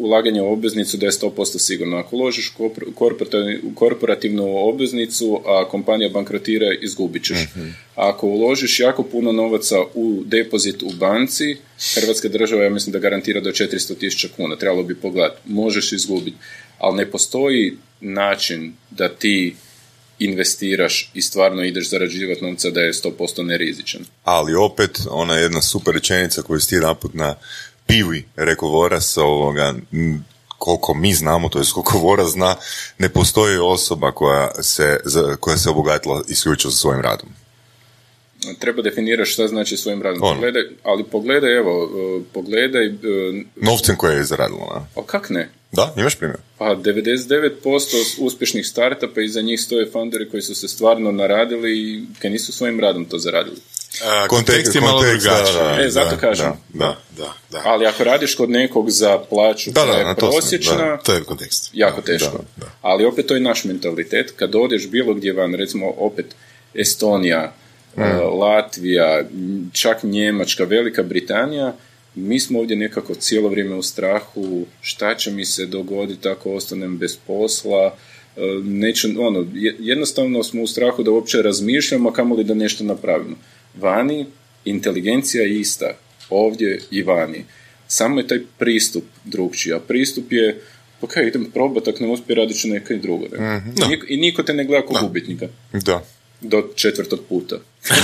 S4: ulaganje u obveznicu da je sto posto sigurno. Ako uložiš u korporativnu obveznicu, a kompanija bankrotira, izgubit ćeš. Mm-hmm. Ako uložiš jako puno novaca u depozit u banci, Hrvatska država, ja mislim da garantira do četiristo tisuća kuna. Trebalo bi pogledati. Možeš izgubiti. Ali ne postoji način da ti investiraš i stvarno ideš zarađivati novca da je sto posto nerizičan.
S2: Ali opet, ona jedna super rečenica koju si ti jedanput na pivi rekao Voras, ovoga, koliko mi znamo, to je koliko Voras zna, ne postoji osoba koja se, koja se obogatila isključivo sa svojim radom.
S4: Treba definirati šta znači svojim radom. Pogledaj, ali pogledaj, evo, pogledaj...
S2: Novcem koje je zaradila.
S4: A kak ne?
S2: Da, imaš primjer?
S4: Pa devedeset devet posto uspješnih startupa, iza njih stoje founderi koji su se stvarno naradili i koji nisu svojim radom to zaradili.
S3: Uh, kontekst je malo drugačiji.
S4: E, zato
S3: da,
S4: kažem.
S3: Da, da, da, da.
S4: Ali ako radiš kod nekog za plaću
S2: da,
S4: koja je
S2: da,
S4: prosječna,
S2: da.
S3: To je kontekst.
S4: Jako
S3: da,
S4: teško.
S3: Da, da.
S4: Ali opet to je naš mentalitet. Kad odeš bilo gdje van, recimo opet Estonija, mm. uh, Latvija, čak Njemačka, Velika Britanija, mi smo ovdje nekako cijelo vrijeme u strahu šta će mi se dogoditi ako ostanem bez posla. Neću, ono, jednostavno smo u strahu da uopće razmišljamo, a kamoli da nešto napravimo. Vani inteligencija je ista, ovdje i vani. Samo je taj pristup drugčiji, a pristup je pa kaj, idem probati, ako ne uspije radit ću nekaj drugo. Ne? Mm-hmm. I, niko, I niko te ne gleda kao gubitnika.
S2: Da.
S4: Do četvrtog puta.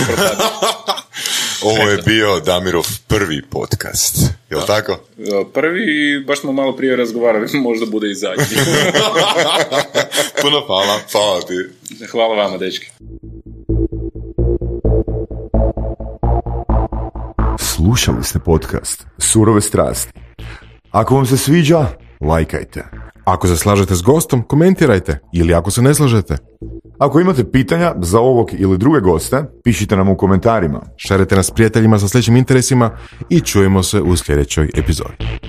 S2: Ovo je bio Damirov prvi podcast. Jel' tako?
S4: Prvi i baš smo malo prije razgovarali, možda bude i zadnji.
S2: Puno hvala. Hvala ti.
S4: Hvala vama, dečki.
S5: Slušali ste podcast Surove strasti. Ako vam se sviđa, lajkajte.
S6: Ako se slažete s gostom, komentirajte. Ili ako se ne slažete.
S5: Ako imate pitanja za ovog ili druge goste, pišite nam u komentarima.
S6: Šerite nas prijateljima sa sljedećim interesima i čujemo se u sljedećoj epizodi.